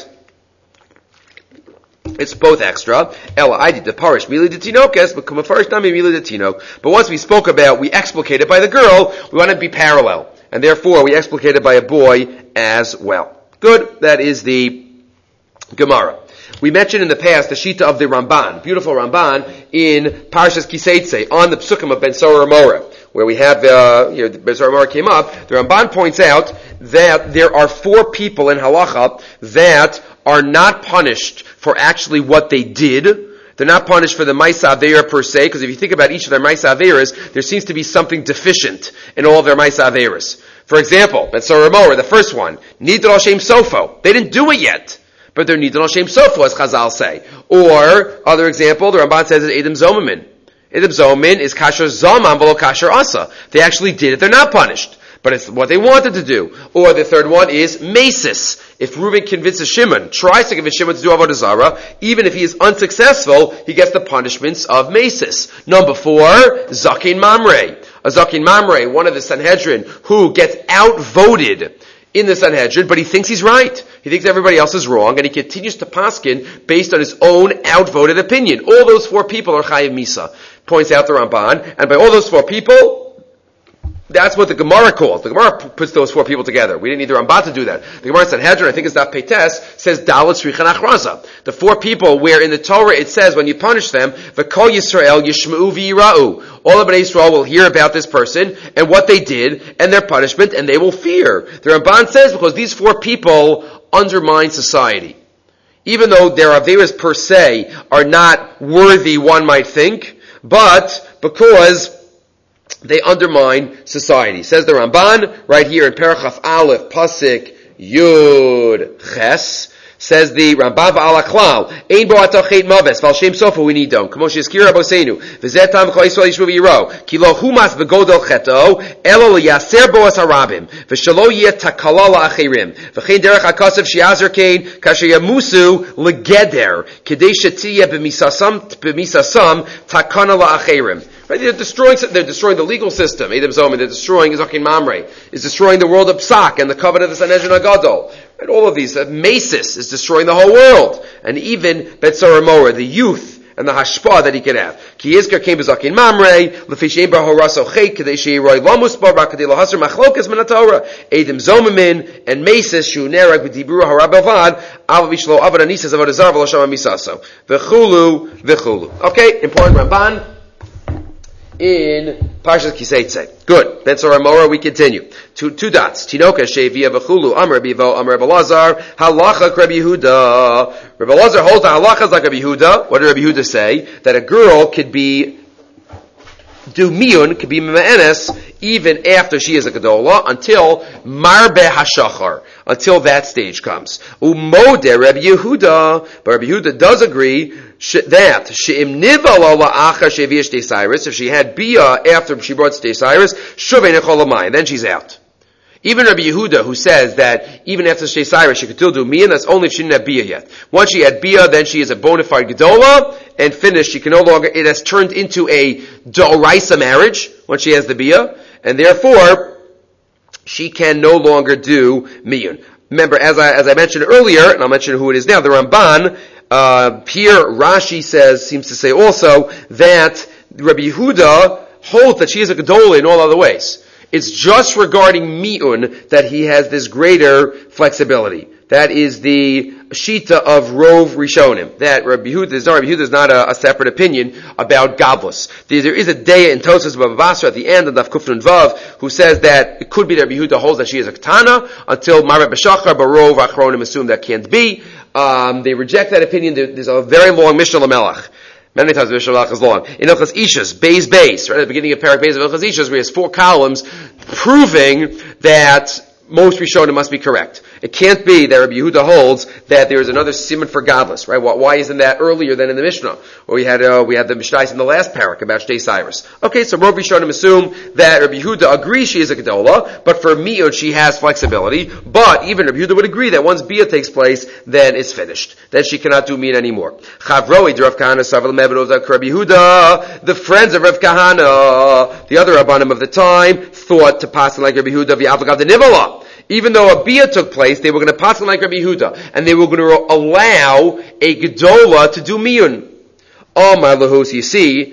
Speaker 1: It's both extra. Ela I did the parish mili de tinokes, but come a parish nami mili de tinok. But once we spoke about we explicated by the girl, we want to be parallel, and therefore we explicated by a boy as well. Good. That is the Gemara. We mentioned in the past the Shita of the Ramban, beautiful Ramban, in Parshas Kiseitze, on the Psukim of Ben Sarah Moreh. where we have the Bezor Amar came up, the Ramban points out that there are 4 people in halacha that are not punished for actually what they did. They're not punished for the Maisa Aveira per se, because if you think about each of their Maisa Aveiras, there seems to be something deficient in all of their Maisa Aveiras. For example, Betzor Amor, the first one, Nidal Hashem Sofo. They didn't do it yet, but they're Nidal Hashem Sofo, as Chazal say. Or, other example, the Ramban says is Edom Zomamin. Edom Zomamin is Kasher Zaman below Kasher Asa. They actually did it, they're not punished. But it's what they wanted to do. Or the third one is Mesis. If Reuben convinces Shimon, tries to convince Shimon to do Avodah Zarah, even if he is unsuccessful, he gets the punishments of Mesis. Number 4, Zakin Mamre. A Zakin Mamre, one of the Sanhedrin, who gets outvoted in the Sanhedrin, but he thinks he's right. He thinks everybody else is wrong, and he continues to paskin based on his own outvoted opinion. All those 4 people are Chayiv Misa, points out the Ramban, and by all those 4 people, that's what the Gemara calls. The Gemara puts those 4 people together. We didn't need the Ramban to do that. The Gemara Sanhedrin, I think it's not Peites, says Dalet Srichan Achraza. The 4 people where in the Torah it says when you punish them, V'kol Yisrael Yishma'u V'yira'u. All of Bnei Yisrael will hear about this person and what they did and their punishment, and they will fear. The Ramban says because these 4 people undermine society. Even though their Averas per se are not worthy, one might think, but because they undermine society. Says the Ramban, right here in Perachaf Aleph, Pasik, Yud, Ches, says the Ramban Ba'al HaKlal, Ein bo atachet maves, Val Shem Sofa we need them. Kamo shezkir Rabosenu, V'zetam v'chol Yisrael yishvu v'yiro, Ki lo humas b'godol cheto, Elo liyaser bo as harabim, V'shalo yeh takala la'achirim, V'chein derech ha'kasev shi'azer kein, Kasher yamusu legeder, Kedei shetiyeh b'misasam, takana la'achirim. Right? They're destroying the legal system. Edom Zoman, they're destroying Zakin Mamre, is destroying the world of Psak and the covenant of the Sanhedrin HaGadol. Right? All of these. Mesis is destroying the whole world. And even Betzor Amora, the youth and the hashpah that he could have. Ki Yizkar came Zakin Mamre, Lefi Shein Bar Horaso Chet, Kedei Sheiroi Lamus Bar, Kadei Lahasar Machlokas Min HaTorah, Edom Zomamin, and Mesis, Shu Nerag, B'dibru Harabavad, Av Vishlo Avad Anisas Avodah Zarah V'lo Misaso. V'chulu. Okay, important Ramban in Parshas Kiseitze. Good. Betzor Amora, we continue. Two dots. Tinoka Shevia V'chulu Amar Bivo Amar Rabbi Lazar Halacha Rabbi Yehuda. Rabbi Lazar holds the halachas like Rabbi Yehuda. What did Rabbi Yehuda say? That a girl could be miyun, could be ma'anes, even after she is a gedola, until marbe hashachar, until that stage comes. Umode Rabbi Yehuda, but Rabbi Yehuda does agree that she'im nivala la'achar sheviya shtei Cyrus, if she had bia after she brought shtei Cyrus, shuvei nechol l'mayim, then she's out. Even Rabbi Yehuda, who says that even after shtei Cyrus she could still do miyan, that's only if she didn't have bia yet. Once she had bia, then she is a bona fide gedola, and finished. She can no longer, it has turned into a d'oraisa marriage, once she has the bia, and therefore, she can no longer do miyun. Remember, as I mentioned earlier, and I'll mention who it is now, the Ramban, here Rashi seems to say also that Rabbi Yehuda holds that she is a gedola in all other ways. It's just regarding miyun that he has this greater flexibility. That is the shita of Rov Rishonim. That Rabbi Yehuda is not a separate opinion about Gavlus. There is a Deya in Tosas Bava Basra at the end of Daf Kufnun Vav who says that it could be that Rabbi Yehuda holds that she is a Ketana until Mareh B'Shachar, but Rov Achronim assume that can't be. They reject that opinion. There's a very long Mishnah Lamelach. Many times the Mishnah Lamelach is long. In Ilchas Ishas, Beis, right at the beginning of Parak Beis of Ilchas Ishas, where he has 4 columns proving that most Rishonim must be correct. It can't be that Rabbi Yehuda holds that there is another siman for godless, right? Why isn't that earlier than in the Mishnah? Or we had the Mishnah in the last parak about Shtei Cyrus. Okay, so Rabbi Rishonim assume that Rabbi Yehuda agrees she is a gedola, but for miyun she has flexibility. But even Rabbi Yehuda would agree that once bia takes place, then it's finished. Then she cannot do miyun anymore. Chavroi de Rav Kahana Saval Mevadov Rabbi Yehuda, the friends of Rav Kahana, the other Rabbanim of the time, thought to pass like Rabbi Yehuda v'avagav de Nivala. Even though a bia took place, they were going to pass like Rabbi Yehuda, and they were going to allow a gedola to do miyun. My lahos, you see,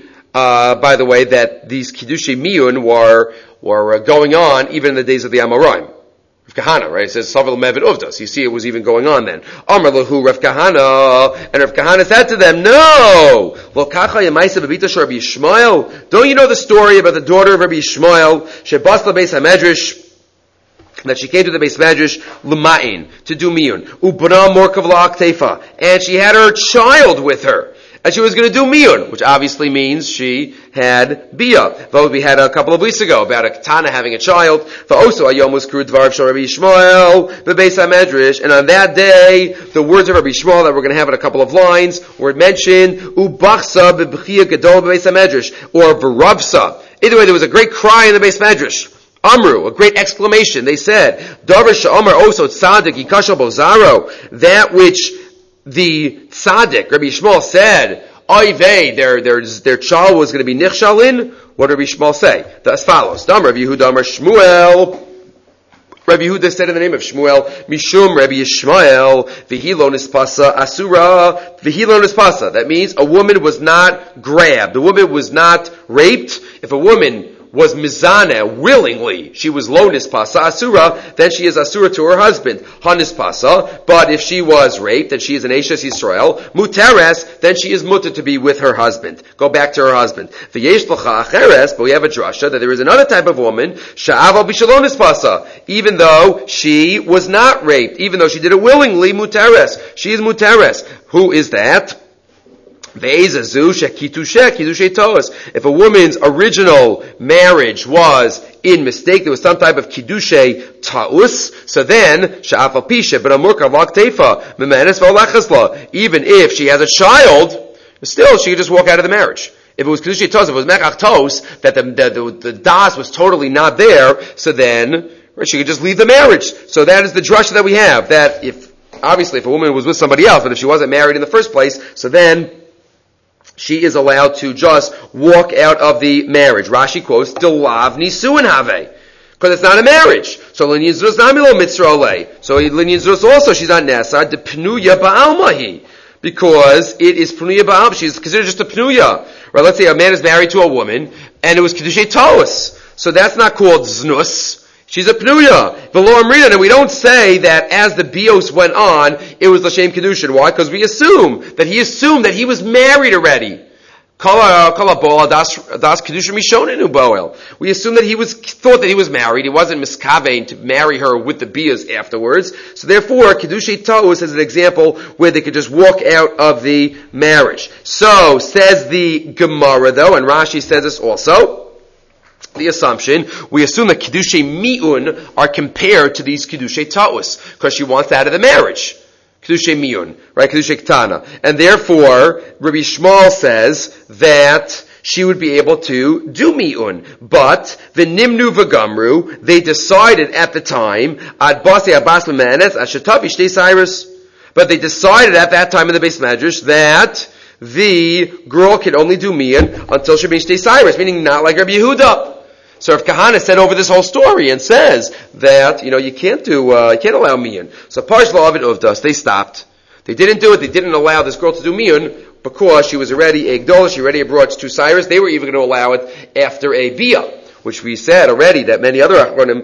Speaker 1: by the way, that these kiddushei miyun were going on even in the days of the Amoraim. Kahana, right? It says Savel Mevid Uvdas. You see, it was even going on then. Amar lahu Rav Kahana, and Rav Kahana said to them, "No, lo kacha yemaisa bebita shel Rabbi Yishmael. Don't you know the story about the daughter of Rabbi Yishmael? Shebas lebeis hamedrash." That she came to the Beis Medrash l'ma'in, to do miyun. Ubna morkav la'aktefa, and she had her child with her. And she was going to do miyun, which obviously means she had bia. Though we had a couple of weeks ago about a katana having a child. V'oso ayom uskru dvar shel Rabbi Yishmael bebeis hamedrash. And on that day, the words of Rabbi Yishmael that we're going to have in a couple of lines were mentioned. Ubachsa bebchia gadol bebeis hamedrash, or v'ravsa. Either way, there was a great cry in the Beis Medrash. Amru, a great exclamation. They said, Davar sha'amar oso tzadik yikashal bozaro, that which the tzaddik, Rabbi Yishmael, said, oy vey, their child was going to be nichshalin. What did Rabbi Yishmael say? As follows, Damar Rabbi Yehuda Amar Shmuel. Rabbi Yehuda said in the name of Shmuel, Mishum Rabbi Yishmael, v'hilo nispasa asura, v'hilo nispasa. That means a woman was not grabbed. The woman was not raped. If a woman was mizana willingly, she was lo nispasa asura, then she is asura to her husband. Ha nispasa, but if she was raped, then she is an Eishes Yisrael. Muteres, then she is mutter to be with her husband. Go back to her husband. V'yesh l'cha acheres, but we have a drasha that there is another type of woman, sha'aval b'shalom nispasa, even though she was not raped, even though she did it willingly, muteres. She is muteres. Who is that? If a woman's original marriage was in mistake, there was some type of kiddushay ta'us, so then, even if she has a child, still she could just walk out of the marriage. If it was kiddushay ta'us, if it was mekach ta'us, that the das was totally not there, so then she could just leave the marriage. So that is the drasha that we have, that if a woman was with somebody else, but if she wasn't married in the first place, so then she is allowed to just walk out of the marriage. Rashi quotes, "Delav nisuin have," because it's not a marriage. So linyan zrus namilo mitzrale. So linyan zrus also she's not nasa de pnuya ba'almahi, because it is pnuya ba'al. She's considered just a pnuya. Right? Let's say a man is married to a woman, and it was kiddushay ta'us. So that's not called znus. She's a pnuya. V'lo amrinan, and we don't say that as the bios went on, it was l'shem kedushin. Why? Because we assume that he was married already. We assume that he thought that he was married. He wasn't miskavein to marry her with the bias afterwards. So therefore, kedushay ta'us is an example where they could just walk out of the marriage. So, says the Gemara though, and Rashi says this also, the assumption, we assume that Kiddushay Mi'un are compared to these Kiddushay Ta'us, because she wants out of the marriage. Kiddushay Mi'un, right? Kiddushay Ketana. And therefore, Rabbi Yishmael says that she would be able to do Mi'un. But, the Nimnu V'Gamru, they decided at the time, Ad Basi Abbas L'Manes, Ashatav Ishtei Cyrus. But they decided at that time in the Beis Medrash that the girl can only do Mi'un until she meets Shtei Cyrus, meaning not like Rabbi Yehuda. So if Kahana said over this whole story and says that, you can't allow Mi'un. So Parsh La'avid Uvdas, they stopped. They didn't do it. They didn't allow this girl to do Mi'un because she was already a Gdola, she already brought to Cyrus. They were even going to allow it after a Bia, which we said already that many other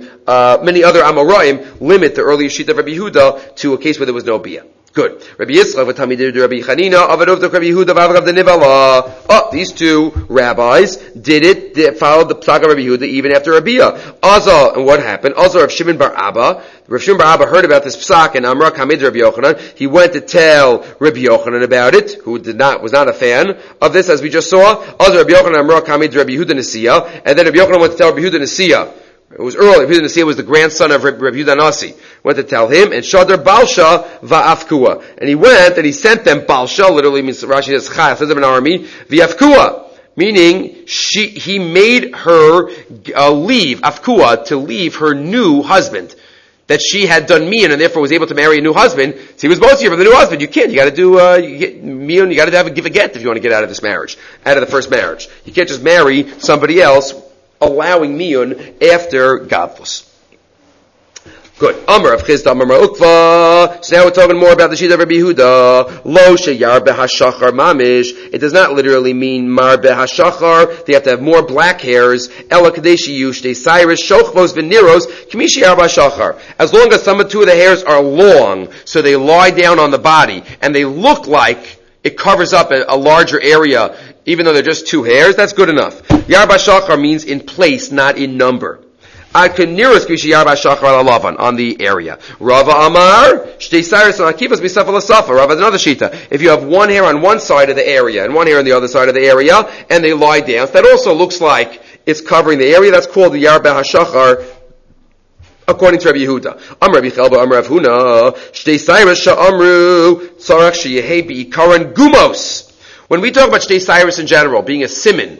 Speaker 1: Amoraim limit the early Shita of Rabbi Yehuda to a case where there was no Bia. Good. Rabbi Yitzchak v'Talmidei Rabbi Chanina Avadov Rabbi Yehuda v'Avrav the Nivala. Oh, these two rabbis they followed the psak of Rabbi Yehuda even after Rabbiya. Azal, and what happened? Azal of Shimon bar Abba. Rav Shimon bar Abba heard about this psak and Amra Kamid Rabbi Yochanan. He went to tell Rabbi Yochanan about it, who was not a fan of this, as we just saw. Azal Rabbi Yochanan Amra Kamid Rabbi Yehuda Nesiya, and then Rabbi Yochanan went to tell Rabbi Yehuda Nesiya. It was early. Rabbi Yehuda Nesiya was the grandson of Rabbi Yehuda Nasi. Went to tell him, and Shadar Balsha va'afkua. And he went, and he sent them, Balsha, literally means, Rashi says, Chai, says of an army, v'afkua. Meaning, he made her leave, afkua, to leave her new husband. That she had done Mi'un, and therefore was able to marry a new husband. So he was both here for the new husband. You can't. You gotta do, Mi'un, you gotta give a get if you want to get out of this marriage. Out of the first marriage. You can't just marry somebody else, allowing Mi'un after Gadlus. Good. Amar of Chisda, Amar Ukva. So now we're talking more about the Shita of Rabbi Yehuda. Lo sheyar behashachar mamish. It does not literally mean mar behashachar. They have to have more black hairs. Ela kadeshi yushte cyrus shochvos v'niros kamishi yar behashachar. As long as two of the hairs are long, so they lie down on the body, and they look like it covers up a larger area, even though they're just two hairs, that's good enough. Yar behashachar means in place, not in number. On the area. Rava Amar, Shtei Cyrus and Akivas Misafal Asafa. Rava has another shita. If you have one hair on one side of the area and one hair on the other side of the area, and they lie down, so that also looks like it's covering the area. That's called the Yar Behashachar, according to Rabbi Yehuda. Amar Rabbi Chelba, Amar Rav Huna, Shtei Cyrus Sha'amru, Tzarach Sheyehe Bi'ikaran Gumos. When we talk about Shtei Cyrus in general, being a siman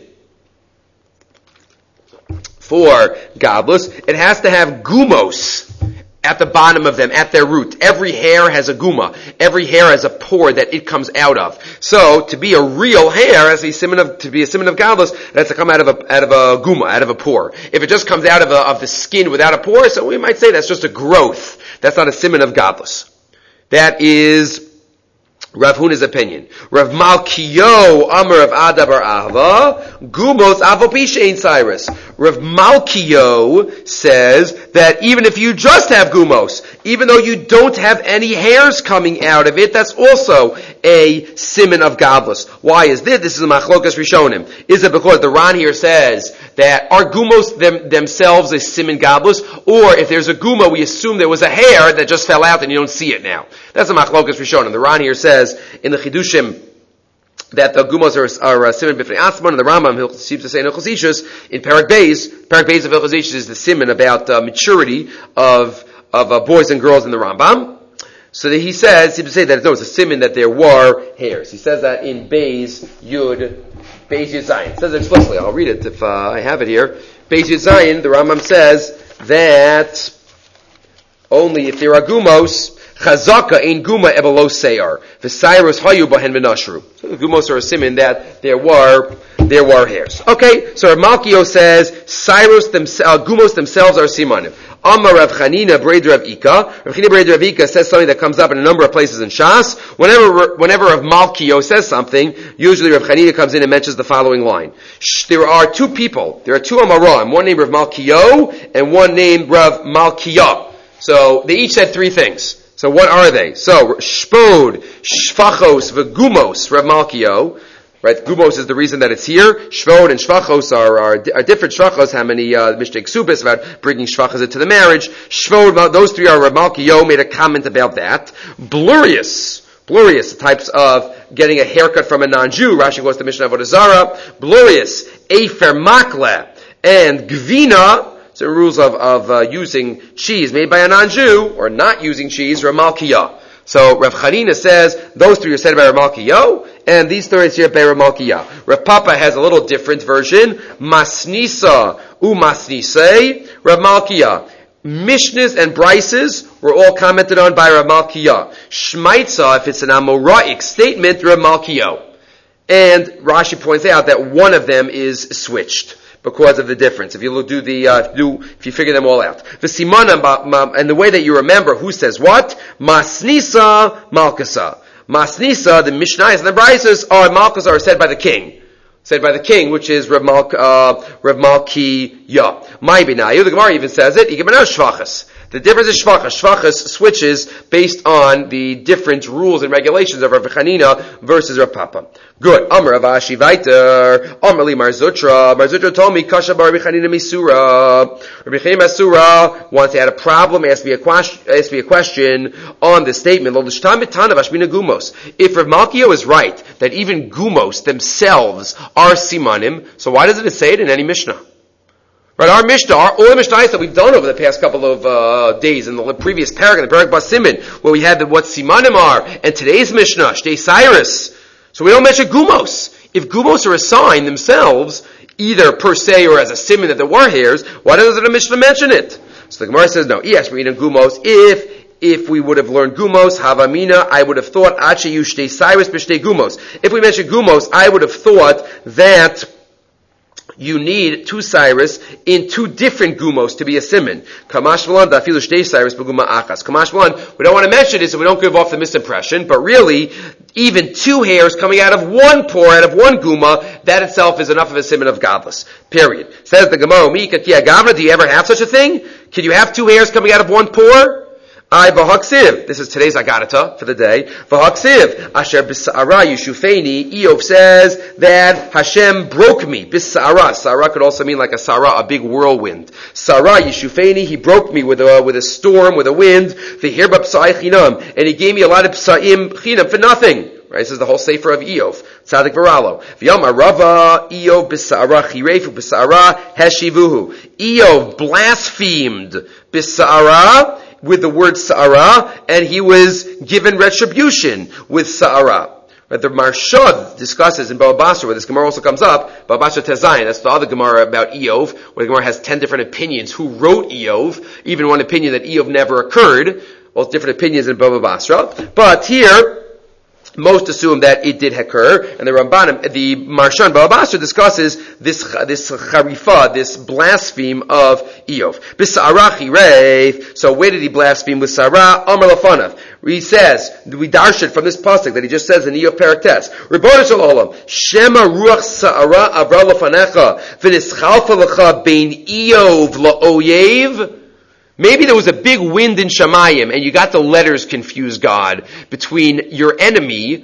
Speaker 1: for Gablus, it has to have gumos at the bottom of them, at their root. Every hair has a guma. Every hair has a pore that it comes out of. So, to be a real hair, to be a siman of Gablus, it has to come out of a guma, out of a pore. If it just comes out of the skin without a pore, so we might say that's just a growth. That's not a siman of Gablus. That is Rav Huna's opinion. Rav Malkiyo, Amar of Ada bar Ahava, Gumos Avopisha Cyrus. Rav Malkiyo says that even if you just have gumos, even though you don't have any hairs coming out of it, that's also a siman of Gablus. Why is this? This is a machlokas rishonim. Is it because the Ran here says that are gumos themselves a siman Gablus, or if there's a guma, we assume there was a hair that just fell out and you don't see it now? That's a machlokas rishonim. The Ran here says in the Chidushim that the gumos are siman b'fnei asman, and the Rambam seems to say in Chosishus in Parak Beis of Chosishus is the siman about maturity of boys and girls in the Rambam. So that he seems to say that it's a siman that there were hairs. He says that in Beis Yud Zayin. It says it explicitly. I'll read it if I have it here. Beis Yud Zayin, the Rambam says that only if there are gumos, Chazaka ein guma ebelo seyar. V'cyrus hayu bahen v'nashru. So the gumos are a siman that there were hairs. Okay, so Rav Malkiyo says gumos themselves are simanim. Amar Rav Chanina Breid Rav Ika. Rav Chanina Breid Rav Ika says something that comes up in a number of places in Shas. Whenever Rav Malkiyo says something, usually Rav Chanina comes in and mentions the following line. There are two people. There are two Amarim. One named Rav Malkiyo and one named Rav Malkiya. So they each said three things. So what are they? So, Shpod, Shfachos, V'gumos, Rav Malkiyo. Right, Gumos is the reason that it's here. Shvod and Shvachos are different. Shvachos, how many Mishneh Ksubis about bringing Shvachos into the marriage. Shvod, those three are Rav Malkiyo made a comment about that. Blurious, the types of getting a haircut from a non-Jew. Rashi goes to Mishnah Avodah Zarah. Blurious, Efer Makle, and Gvina. So rules of using cheese made by a non-Jew, or not using cheese, Rav Malkiya. So Rav Chanina says, those three are said by Rav Malkiyo, and these three are said by Rav Malkiya. Rav Papa has a little different version, Masnisa Masnisei, Rav Malkiya. Mishnahs and Brises were all commented on by Rav Malkiya. Shmaitza, if it's an Amoraic statement, Rav Malkiyo. And Rashi points out that one of them is switched because of the difference. If you if you figure them all out. The simanim, and the way that you remember who says what, Masnisa, Malkasa. Masnisa, the Mishnahs and the Brises are said by the king. Said by the king, which is Rav Malkiya. My Binayu, the Gemara even says it, Shvachas. The difference is Shvachas. Shvachas switches based on the different rules and regulations of Rav Chanina versus Rav Papa. Good. Amar Rav Ashi Vaiter. Amar Li Mar Zutra. Mar Zutra told me, Kasha bar Rabbi Chanina Misura. Rabbi Chanina Misura once had a problem, asked me a question on this statement. If Rav Malkiyo is right, that even gumos themselves are simanim, so why doesn't it say it in any Mishnah? Right, all the Mishnahs that we've done over the past couple of days, in the previous paragraph, the Parak Basimin, where we had what simanim are, and today's Mishnah, Shtei Cyrus. So we don't mention gumos. If gumos are a sign themselves, either per se or as a siman that there were hairs, why doesn't the Mishnah mention it? So the Gemara says, no, yes, we're eating gumos. If we would have learned gumos, havamina, I would have thought, ache Shtei Cyrus b'shtei gumos. If we mentioned gumos, I would have thought that you need 2 cyrus in 2 different gumos to be a siman. Kamash v'lan da'afilu shtei cyrus b'guma achas. Kamash v'lan, we don't want to mention this so we don't give off the misimpression, but really, even 2 hairs coming out of 1 pore, out of 1 guma, that itself is enough of a siman of godless. Period. Says the Gemara, do you ever have such a thing? Can you have 2 hairs coming out of 1 pore? V'haksiv. This is today's agadata for the day. V'haksiv. Asher b'sa'ara yishufeni. Eov says that Hashem broke me. B'sa'ara. Sa'ara could also mean like a sa'ara, a big whirlwind. Sa'ara yishufeni. He broke me with a storm, with a wind. V'hirba b'sa'ai chinam. And he gave me a lot of b'sa'im chinam for nothing. Right, this is the whole sefer of Eov. Tzadik Varalo. V'yama Rava Eov b'sa'ara chirefu b'sa'ara heshivuhu. Eov blasphemed b'sa'ara with the word sa'ara, and he was given retribution with sa'ara. Right, the Marshad discusses in Baba Basra, where this Gemara also comes up, Baba Basra Tezayin, that's the other Gemara about Eov, where the Gemara has 10 different opinions who wrote Eov, even one opinion that Eov never occurred. Well, different opinions in Baba Basra. But here, most assume that it did occur, and the Ramban, the Marshan Baba Basra discusses this charifa, this blaspheme of Eov. B'sa'ara chireif. So where did he blaspheme with Sarah? Amar lafanav. He says, we darshan from this pasuk that he just says in Eov Perek Tes. Ribono shel olam, Shema ruach Sa'ara avra lafanecha, v'nischalfa lecha bein Eov la'oyev. Maybe there was a big wind in Shamayim, and you got the letters confused, God, between your enemy,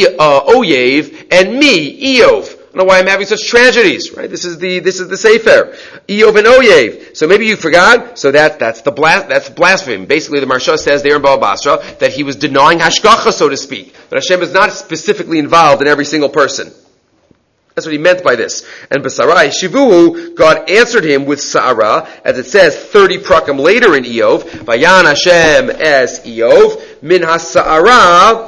Speaker 1: Oyev, and me, Eov. I don't know why I'm having such tragedies, right? This is the Sefer. Eov and Oyev. So maybe you forgot, so that's blasphemy. Basically, the Marsha says there in Baba Basra that he was denying Hashgacha, so to speak. That Hashem is not specifically involved in every single person. That's what he meant by this. And B'sarai Shivuhu, God answered him with Sa'ara, as it says 30 prakim later in Eov, Vayan Hashem es Eov, min ha-Sa'ara,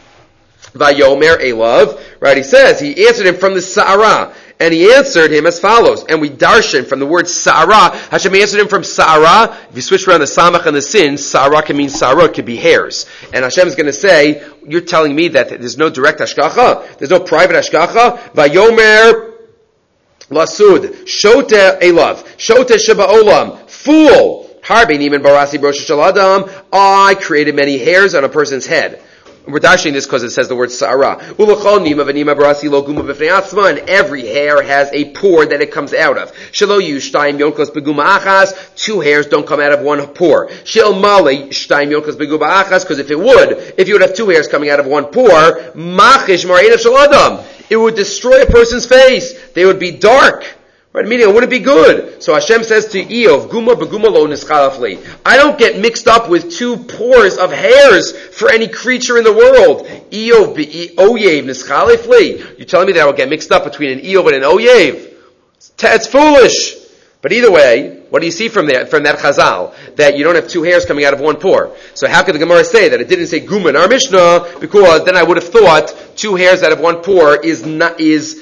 Speaker 1: Vayomer Elav, right, he says, he answered him from the Sa'ara, and he answered him as follows, and we darshan from the word Sa'ara, Hashem answered him from Sa'ara, if you switch around the Samach and the Sin, Sa'ara can mean Sa'ara, it could be hairs. And Hashem is going to say, you're telling me that there's no direct hashgacha? There's no private hashgacha? Vayomer lasud, shote elav, shote sheba olam, fool, harbi niman barasi brosha shel adam, I created many hairs on a person's head. We're dashing this because it says the word sa'ara. And every hair has a pore that it comes out of. 2 hairs don't come out of 1 pore. Because if you would have 2 hairs coming out of 1 pore, it would destroy a person's face. They would be dark. Right, meaning it wouldn't be good. So Hashem says to Eov, Guma beguma lo nischalafli. I don't get mixed up with 2 pores of hairs for any creature in the world. Eov oyev nischalafli. You're telling me that I will get mixed up between an Eov and an oyev? It's foolish. But either way, what do you see from that chazal? That you don't have 2 hairs coming out of 1 pore. So how could the Gemara say that it didn't say Guma in our Mishnah? Because then I would have thought 2 hairs out of 1 pore is not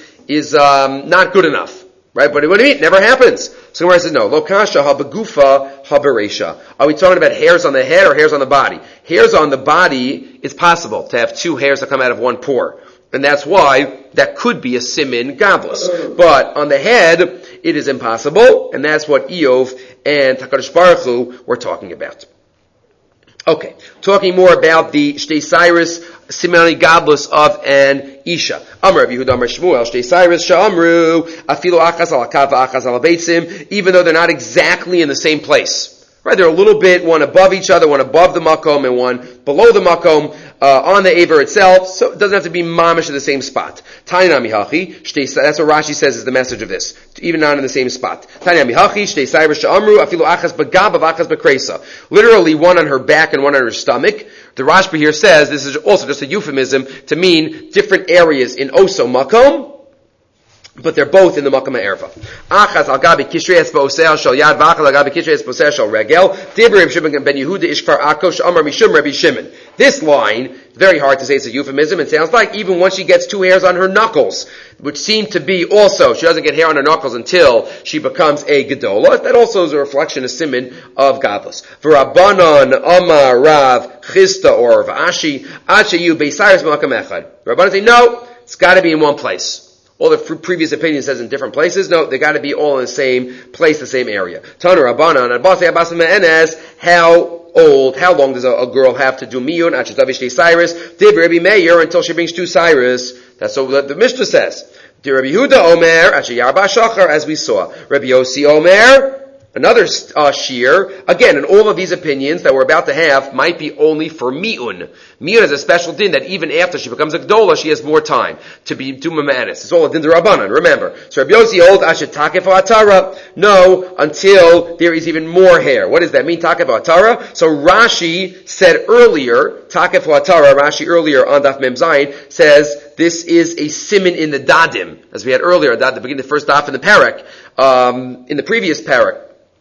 Speaker 1: good enough. Right? But what do you mean? It never happens. So Gemara says, no. Lo kasha ha begufa ha beresha. Are we talking about hairs on the head or hairs on the body? Hairs on the body, it's possible to have 2 hairs that come out of 1 pore. And that's why that could be a simin godless. But on the head, it is impossible. And that's what Eov and HaKadosh Baruch Hu were talking about. Okay. Talking more about the Shtei Cyrus, simony godless of an Isha. Amar Rabbi Yehuda Amar Shmuel, Shtei Cyrus Sha'amru, Afilo Achaz al Akav Achaz al Beitzim, even though they're not exactly in the same place. Right, they're a little bit, one above each other, one above the makom and one below the makom, on the aver itself, so it doesn't have to be mamish in the same spot. Taina mihachi, that's what Rashi says is the message of this, even not in the same spot. Taina mihachi, shtei cyrus sha'amru, afilu achas bagab, achas bakresa. Literally one on her back and one on her stomach. The Rashba here says, this is also just a euphemism to mean different areas in oso makom, but they're both in the Makom HaErva. Achaz al gabi kishrei esboseh shel yad v'achaz al gabi kishrei esboseh shel regel. Dibur Reb Shimon ben Yehuda ishkvar akosh amar mishum Rabbi Shimon. This line, very hard to say it's a euphemism. It sounds like even once she gets 2 hairs on her knuckles, which seem to be also, she doesn't get hair on her knuckles until she becomes a gedola. That also is a reflection, a siman of godless. V'Rabbanan amar Rav Chisda or V'ashi, ad sheyu beisayis Makom echad. Rabbanan say, no, it's got to be in one place. All the previous opinion says in different places. No, they got to be all in the same place, the same area. Tanu Rabbanan, how long does a girl have to do miyun? Achatavish Cyrus, Dib Rabbi Meir, until she brings 2 Cyrus. That's what the Mishnah says. Dib Rabbi Huda Omer, Achayarba Shachar, as we saw. Rabbi Yossi Omer, another shear. Again, in all of these opinions that we're about to have might be only for mi'un. Mi'un is a special din that even after she becomes a gdola, she has more time to be do mamanis. It's all a din d'Rabbanan, remember. So Rabbi Yossi holds ashet takef atara. No, until there is even more hair. What does that mean, takef atara? So Rashi said earlier, takef atara, Rashi earlier on Daf Mem Zayin says this is a siman in the dadim, as we had earlier, the beginning of the first daf in the parak, in the previous parak.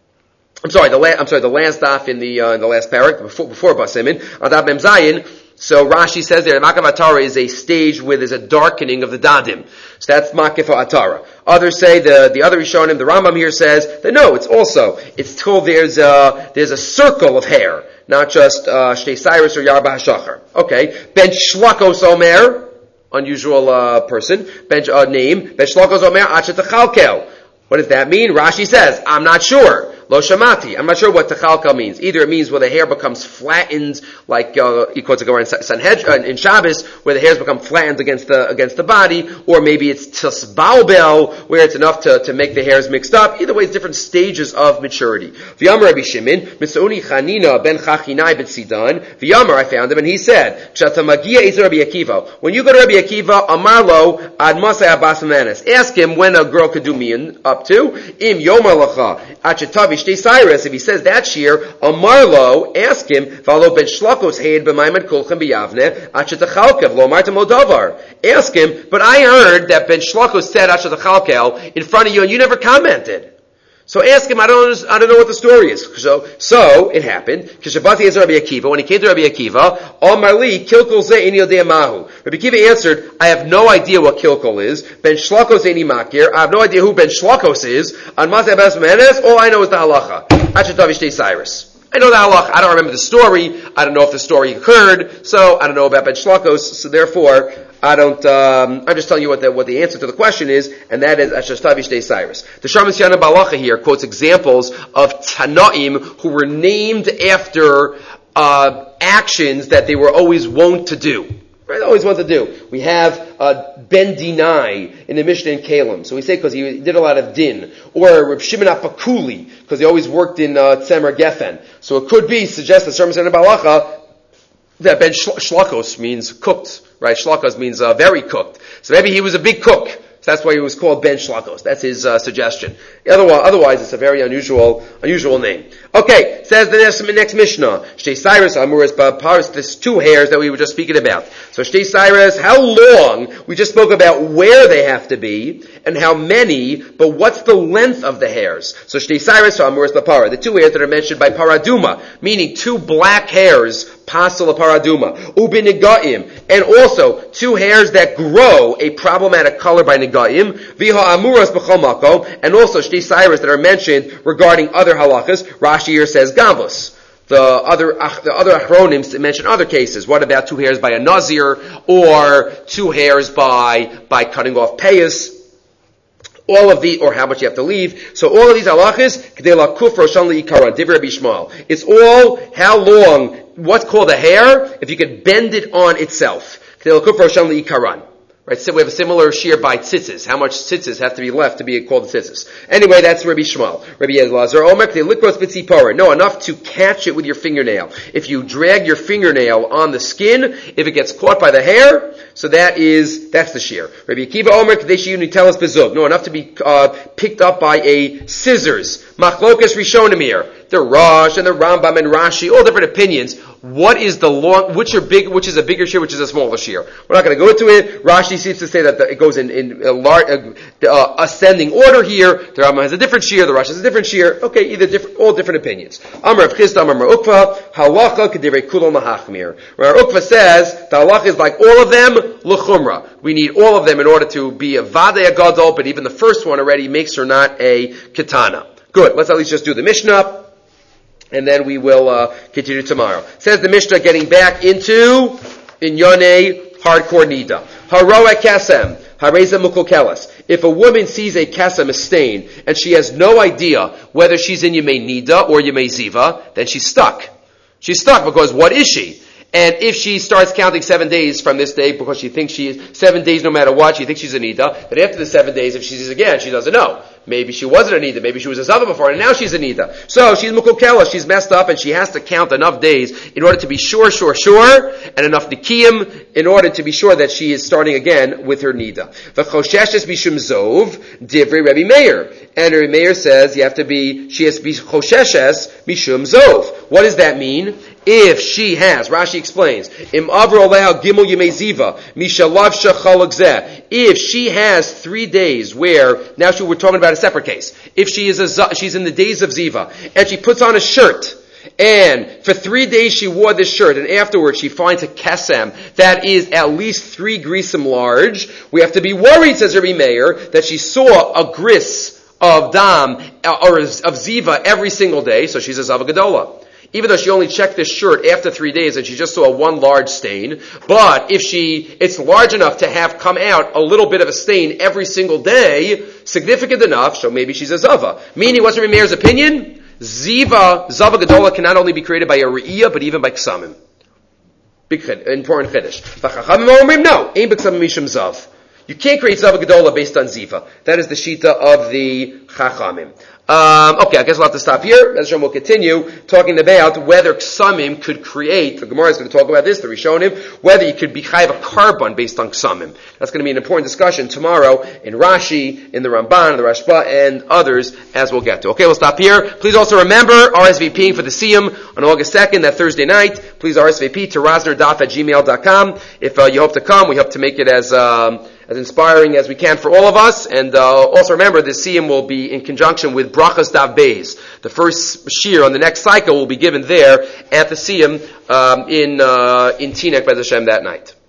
Speaker 1: The last daf in the last parak before Basimin on Daf Mem Zayin. So Rashi says there, Makif Atara is a stage where there's a darkening of the dadim. So that's Makif Atara. Others say the other Rishonim, the Rambam here says that no, it's till there's a circle of hair, not just Shtei Cyrus or Yarba HaShachar. Okay, Ben Shlakos Omer, unusual person, name. Ben Shlakos Omer Achet Tachalkel. What does that mean? Rashi says, I'm not sure. Lo shamati. I'm not sure what techalka means. Either it means where the hair becomes flattened, like he quotes a Gemara in Sanhedrin in Shabbos, where the hairs become flattened against the body, or maybe it's tisbalbel, where it's enough to make the hairs mixed up. Either way, it's different stages of maturity. V'yamar Rabbi Shimon, Misauni Chanina ben Chachinai ben Sidan. V'yamar, I found him, and he said, Kshatamagia is Rabbi Akiva. When you go to Rabbi Akiva, Amarlo ad Masai Abbas Manis. Ask him when a girl could do mian up to. Im Yomar Lacha Achetavi Shtei Cyrus, if he says that shear, Amarlo, ask him, Valo ben Shlakos Heid b'Maimed Kulchem b'Yavne, Achetachalkev lo Marta Moldovar. Ask him, but I heard that ben Shlakos said Achetachalkel in front of you and you never commented. So ask him, I don't know what the story is. So it happened, Kishabati is Rabbi Akiva, when he came to Rabbi Akiva, Omar li, Kilkol ze ini yodei mahu. Rabbi Akiva answered, I have no idea what Kilkol is, Ben Shlakos ini makir, I have no idea who Ben Shlakos is, on Maseh Abbas Menes, all I know is the halacha. Achetavi Shtei Cyrus. I know the halacha, I don't remember the story, I don't know if the story occurred, so I don't know about Ben Shlakos, so therefore, I'm just telling you what the answer to the question is, and that is Achetavi Shtei Cyrus. The Shamas Yana Balacha here quotes examples of Tanaim who were named after actions that they were always wont to do. Right? Always want to do. We have Ben Dinai in the Mishnah in Kalim. So we say because he did a lot of din. Or Reb Shimon Apakuli, because he always worked in Tzemer Geffen. So it could be, suggests that Shamas Yana Balacha, that Ben Shlakos means cooked, right? Shlakos means very cooked. So maybe he was a big cook. So that's why he was called Ben Shlakos. That's his suggestion. Otherwise, it's a very unusual name. Okay, says the next Mishnah. Shtei Cyrus, Amuris, Paris, there's 2 hairs that we were just speaking about. So Shtei Cyrus, how long? We just spoke about where they have to be, and how many, but what's the length of the hairs? So Shtei Cyrus, Amuris, Para, the 2 hairs that are mentioned by Paraduma, meaning 2 black hairs, Pasal Paraduma, Ubinigaim, and also 2 hairs that grow a problematic color by Negaim, Viha Amuras B'chol Makom, and also Shtei Cyrus that are mentioned regarding other halachas. Rashi here says Gavus. The other Achronim mention other cases. What about 2 hairs by a Nazir, or 2 hairs by cutting off payas? All of the, or how much you have to leave. So all of these halachas, it's all how long, what's called a hair, if you could bend it on itself. Right, so we have a similar shear by tzitzis. How much tzitzis have to be left to be called tzitzis? Anyway, that's Rabbi Shmuel. Rabbi Elazar, no, enough to catch it with your fingernail. If you drag your fingernail on the skin, if it gets caught by the hair, so that's the shear. Rabbi Akiva Omer, tell us bezug. No, enough to be picked up by a scissors. Machlokas Rishonimir. The Rosh and the Rambam and Rashi, all different opinions. What is the long, which is a bigger shear, which is a smaller shear? We're not going to go into it. Rashi seems to say that it goes in ascending order here. The Rambam has a different shear, the Rosh has a different shear. Okay, all different opinions. Amar of Chisda, Amar Ukva, halacha k'divrei kulon lahachmir. Where Ukva says, the halacha is like all of them, l'chumra. We need all of them in order to be a vadei gadol, but even the first one already makes her not a katana. Good, let's at least just do the Mishnah. And then we will continue tomorrow. Says the Mishnah, getting back into Inyane hardcore nida. Haroa kesem. Hareza mukokelas. If a woman sees a kesem, a stain, and she has no idea whether she's in Yemei Nida or Yemei Ziva, then she's stuck. She's stuck because what is she? And if she starts counting 7 days from this day because she thinks she is 7 days no matter what, she thinks she's a Nida, then after the 7 days, if she sees again, she doesn't know. Maybe she wasn't a Nida, maybe she was a Zava before, and now she's a Nida. So she's Mukukela, she's messed up, and she has to count enough days in order to be sure, and enough Nikiyim in order to be sure that she is starting again with her Nida. V'chosheshes bishum zov, divrei Rebbe Meir. And Rebbe Meir says she has to be chosheshes bishum zov. What does that mean? If she has, Rashi explains, Im avro leha gimel yemei ziva, mishalav shachalak zeh. If she has 3 days where, now we're talking about a separate case. If she's in the days of ziva, and she puts on a shirt, and for 3 days she wore this shirt, and afterwards she finds a kesem that is at least 3 grisim large, we have to be worried, says Rebbe Meir, that she saw a gris of dam, or of ziva every single day, so she's a zava gedola. Even though she only checked this shirt after 3 days and she just saw one large stain, but if it's large enough to have come out a little bit of a stain every single day, significant enough, so maybe she's a zava. Meaning, what's Rebbe Meir's opinion? Zava gedola can not only be created by a re'iyah, but even by ksamim. Big important chiddush. No, ain't b'ksamim mishum zav. You can't create zava gedola based on ziva. That is the shita of the chachamim. Okay, I guess we'll have to stop here. As we'll continue talking about whether ksamim could create, the Gemara is going to talk about this, the Rishonim, whether you could be chayav a carbon based on ksamim. That's going to be an important discussion tomorrow in Rashi, in the Ramban, the Rashba, and others, as we'll get to. Okay, we'll stop here. Please also remember RSVPing for the Siyum on August 2nd, that Thursday night. Please RSVP to rosnerdaf@gmail.com. If you hope to come, we hope to make it as inspiring as we can for all of us. And also remember, the Siyum will be in conjunction with Brachas Dav Beis. The first shir on the next cycle will be given there at the Siyum in Teaneck, Bez Hashem, that night.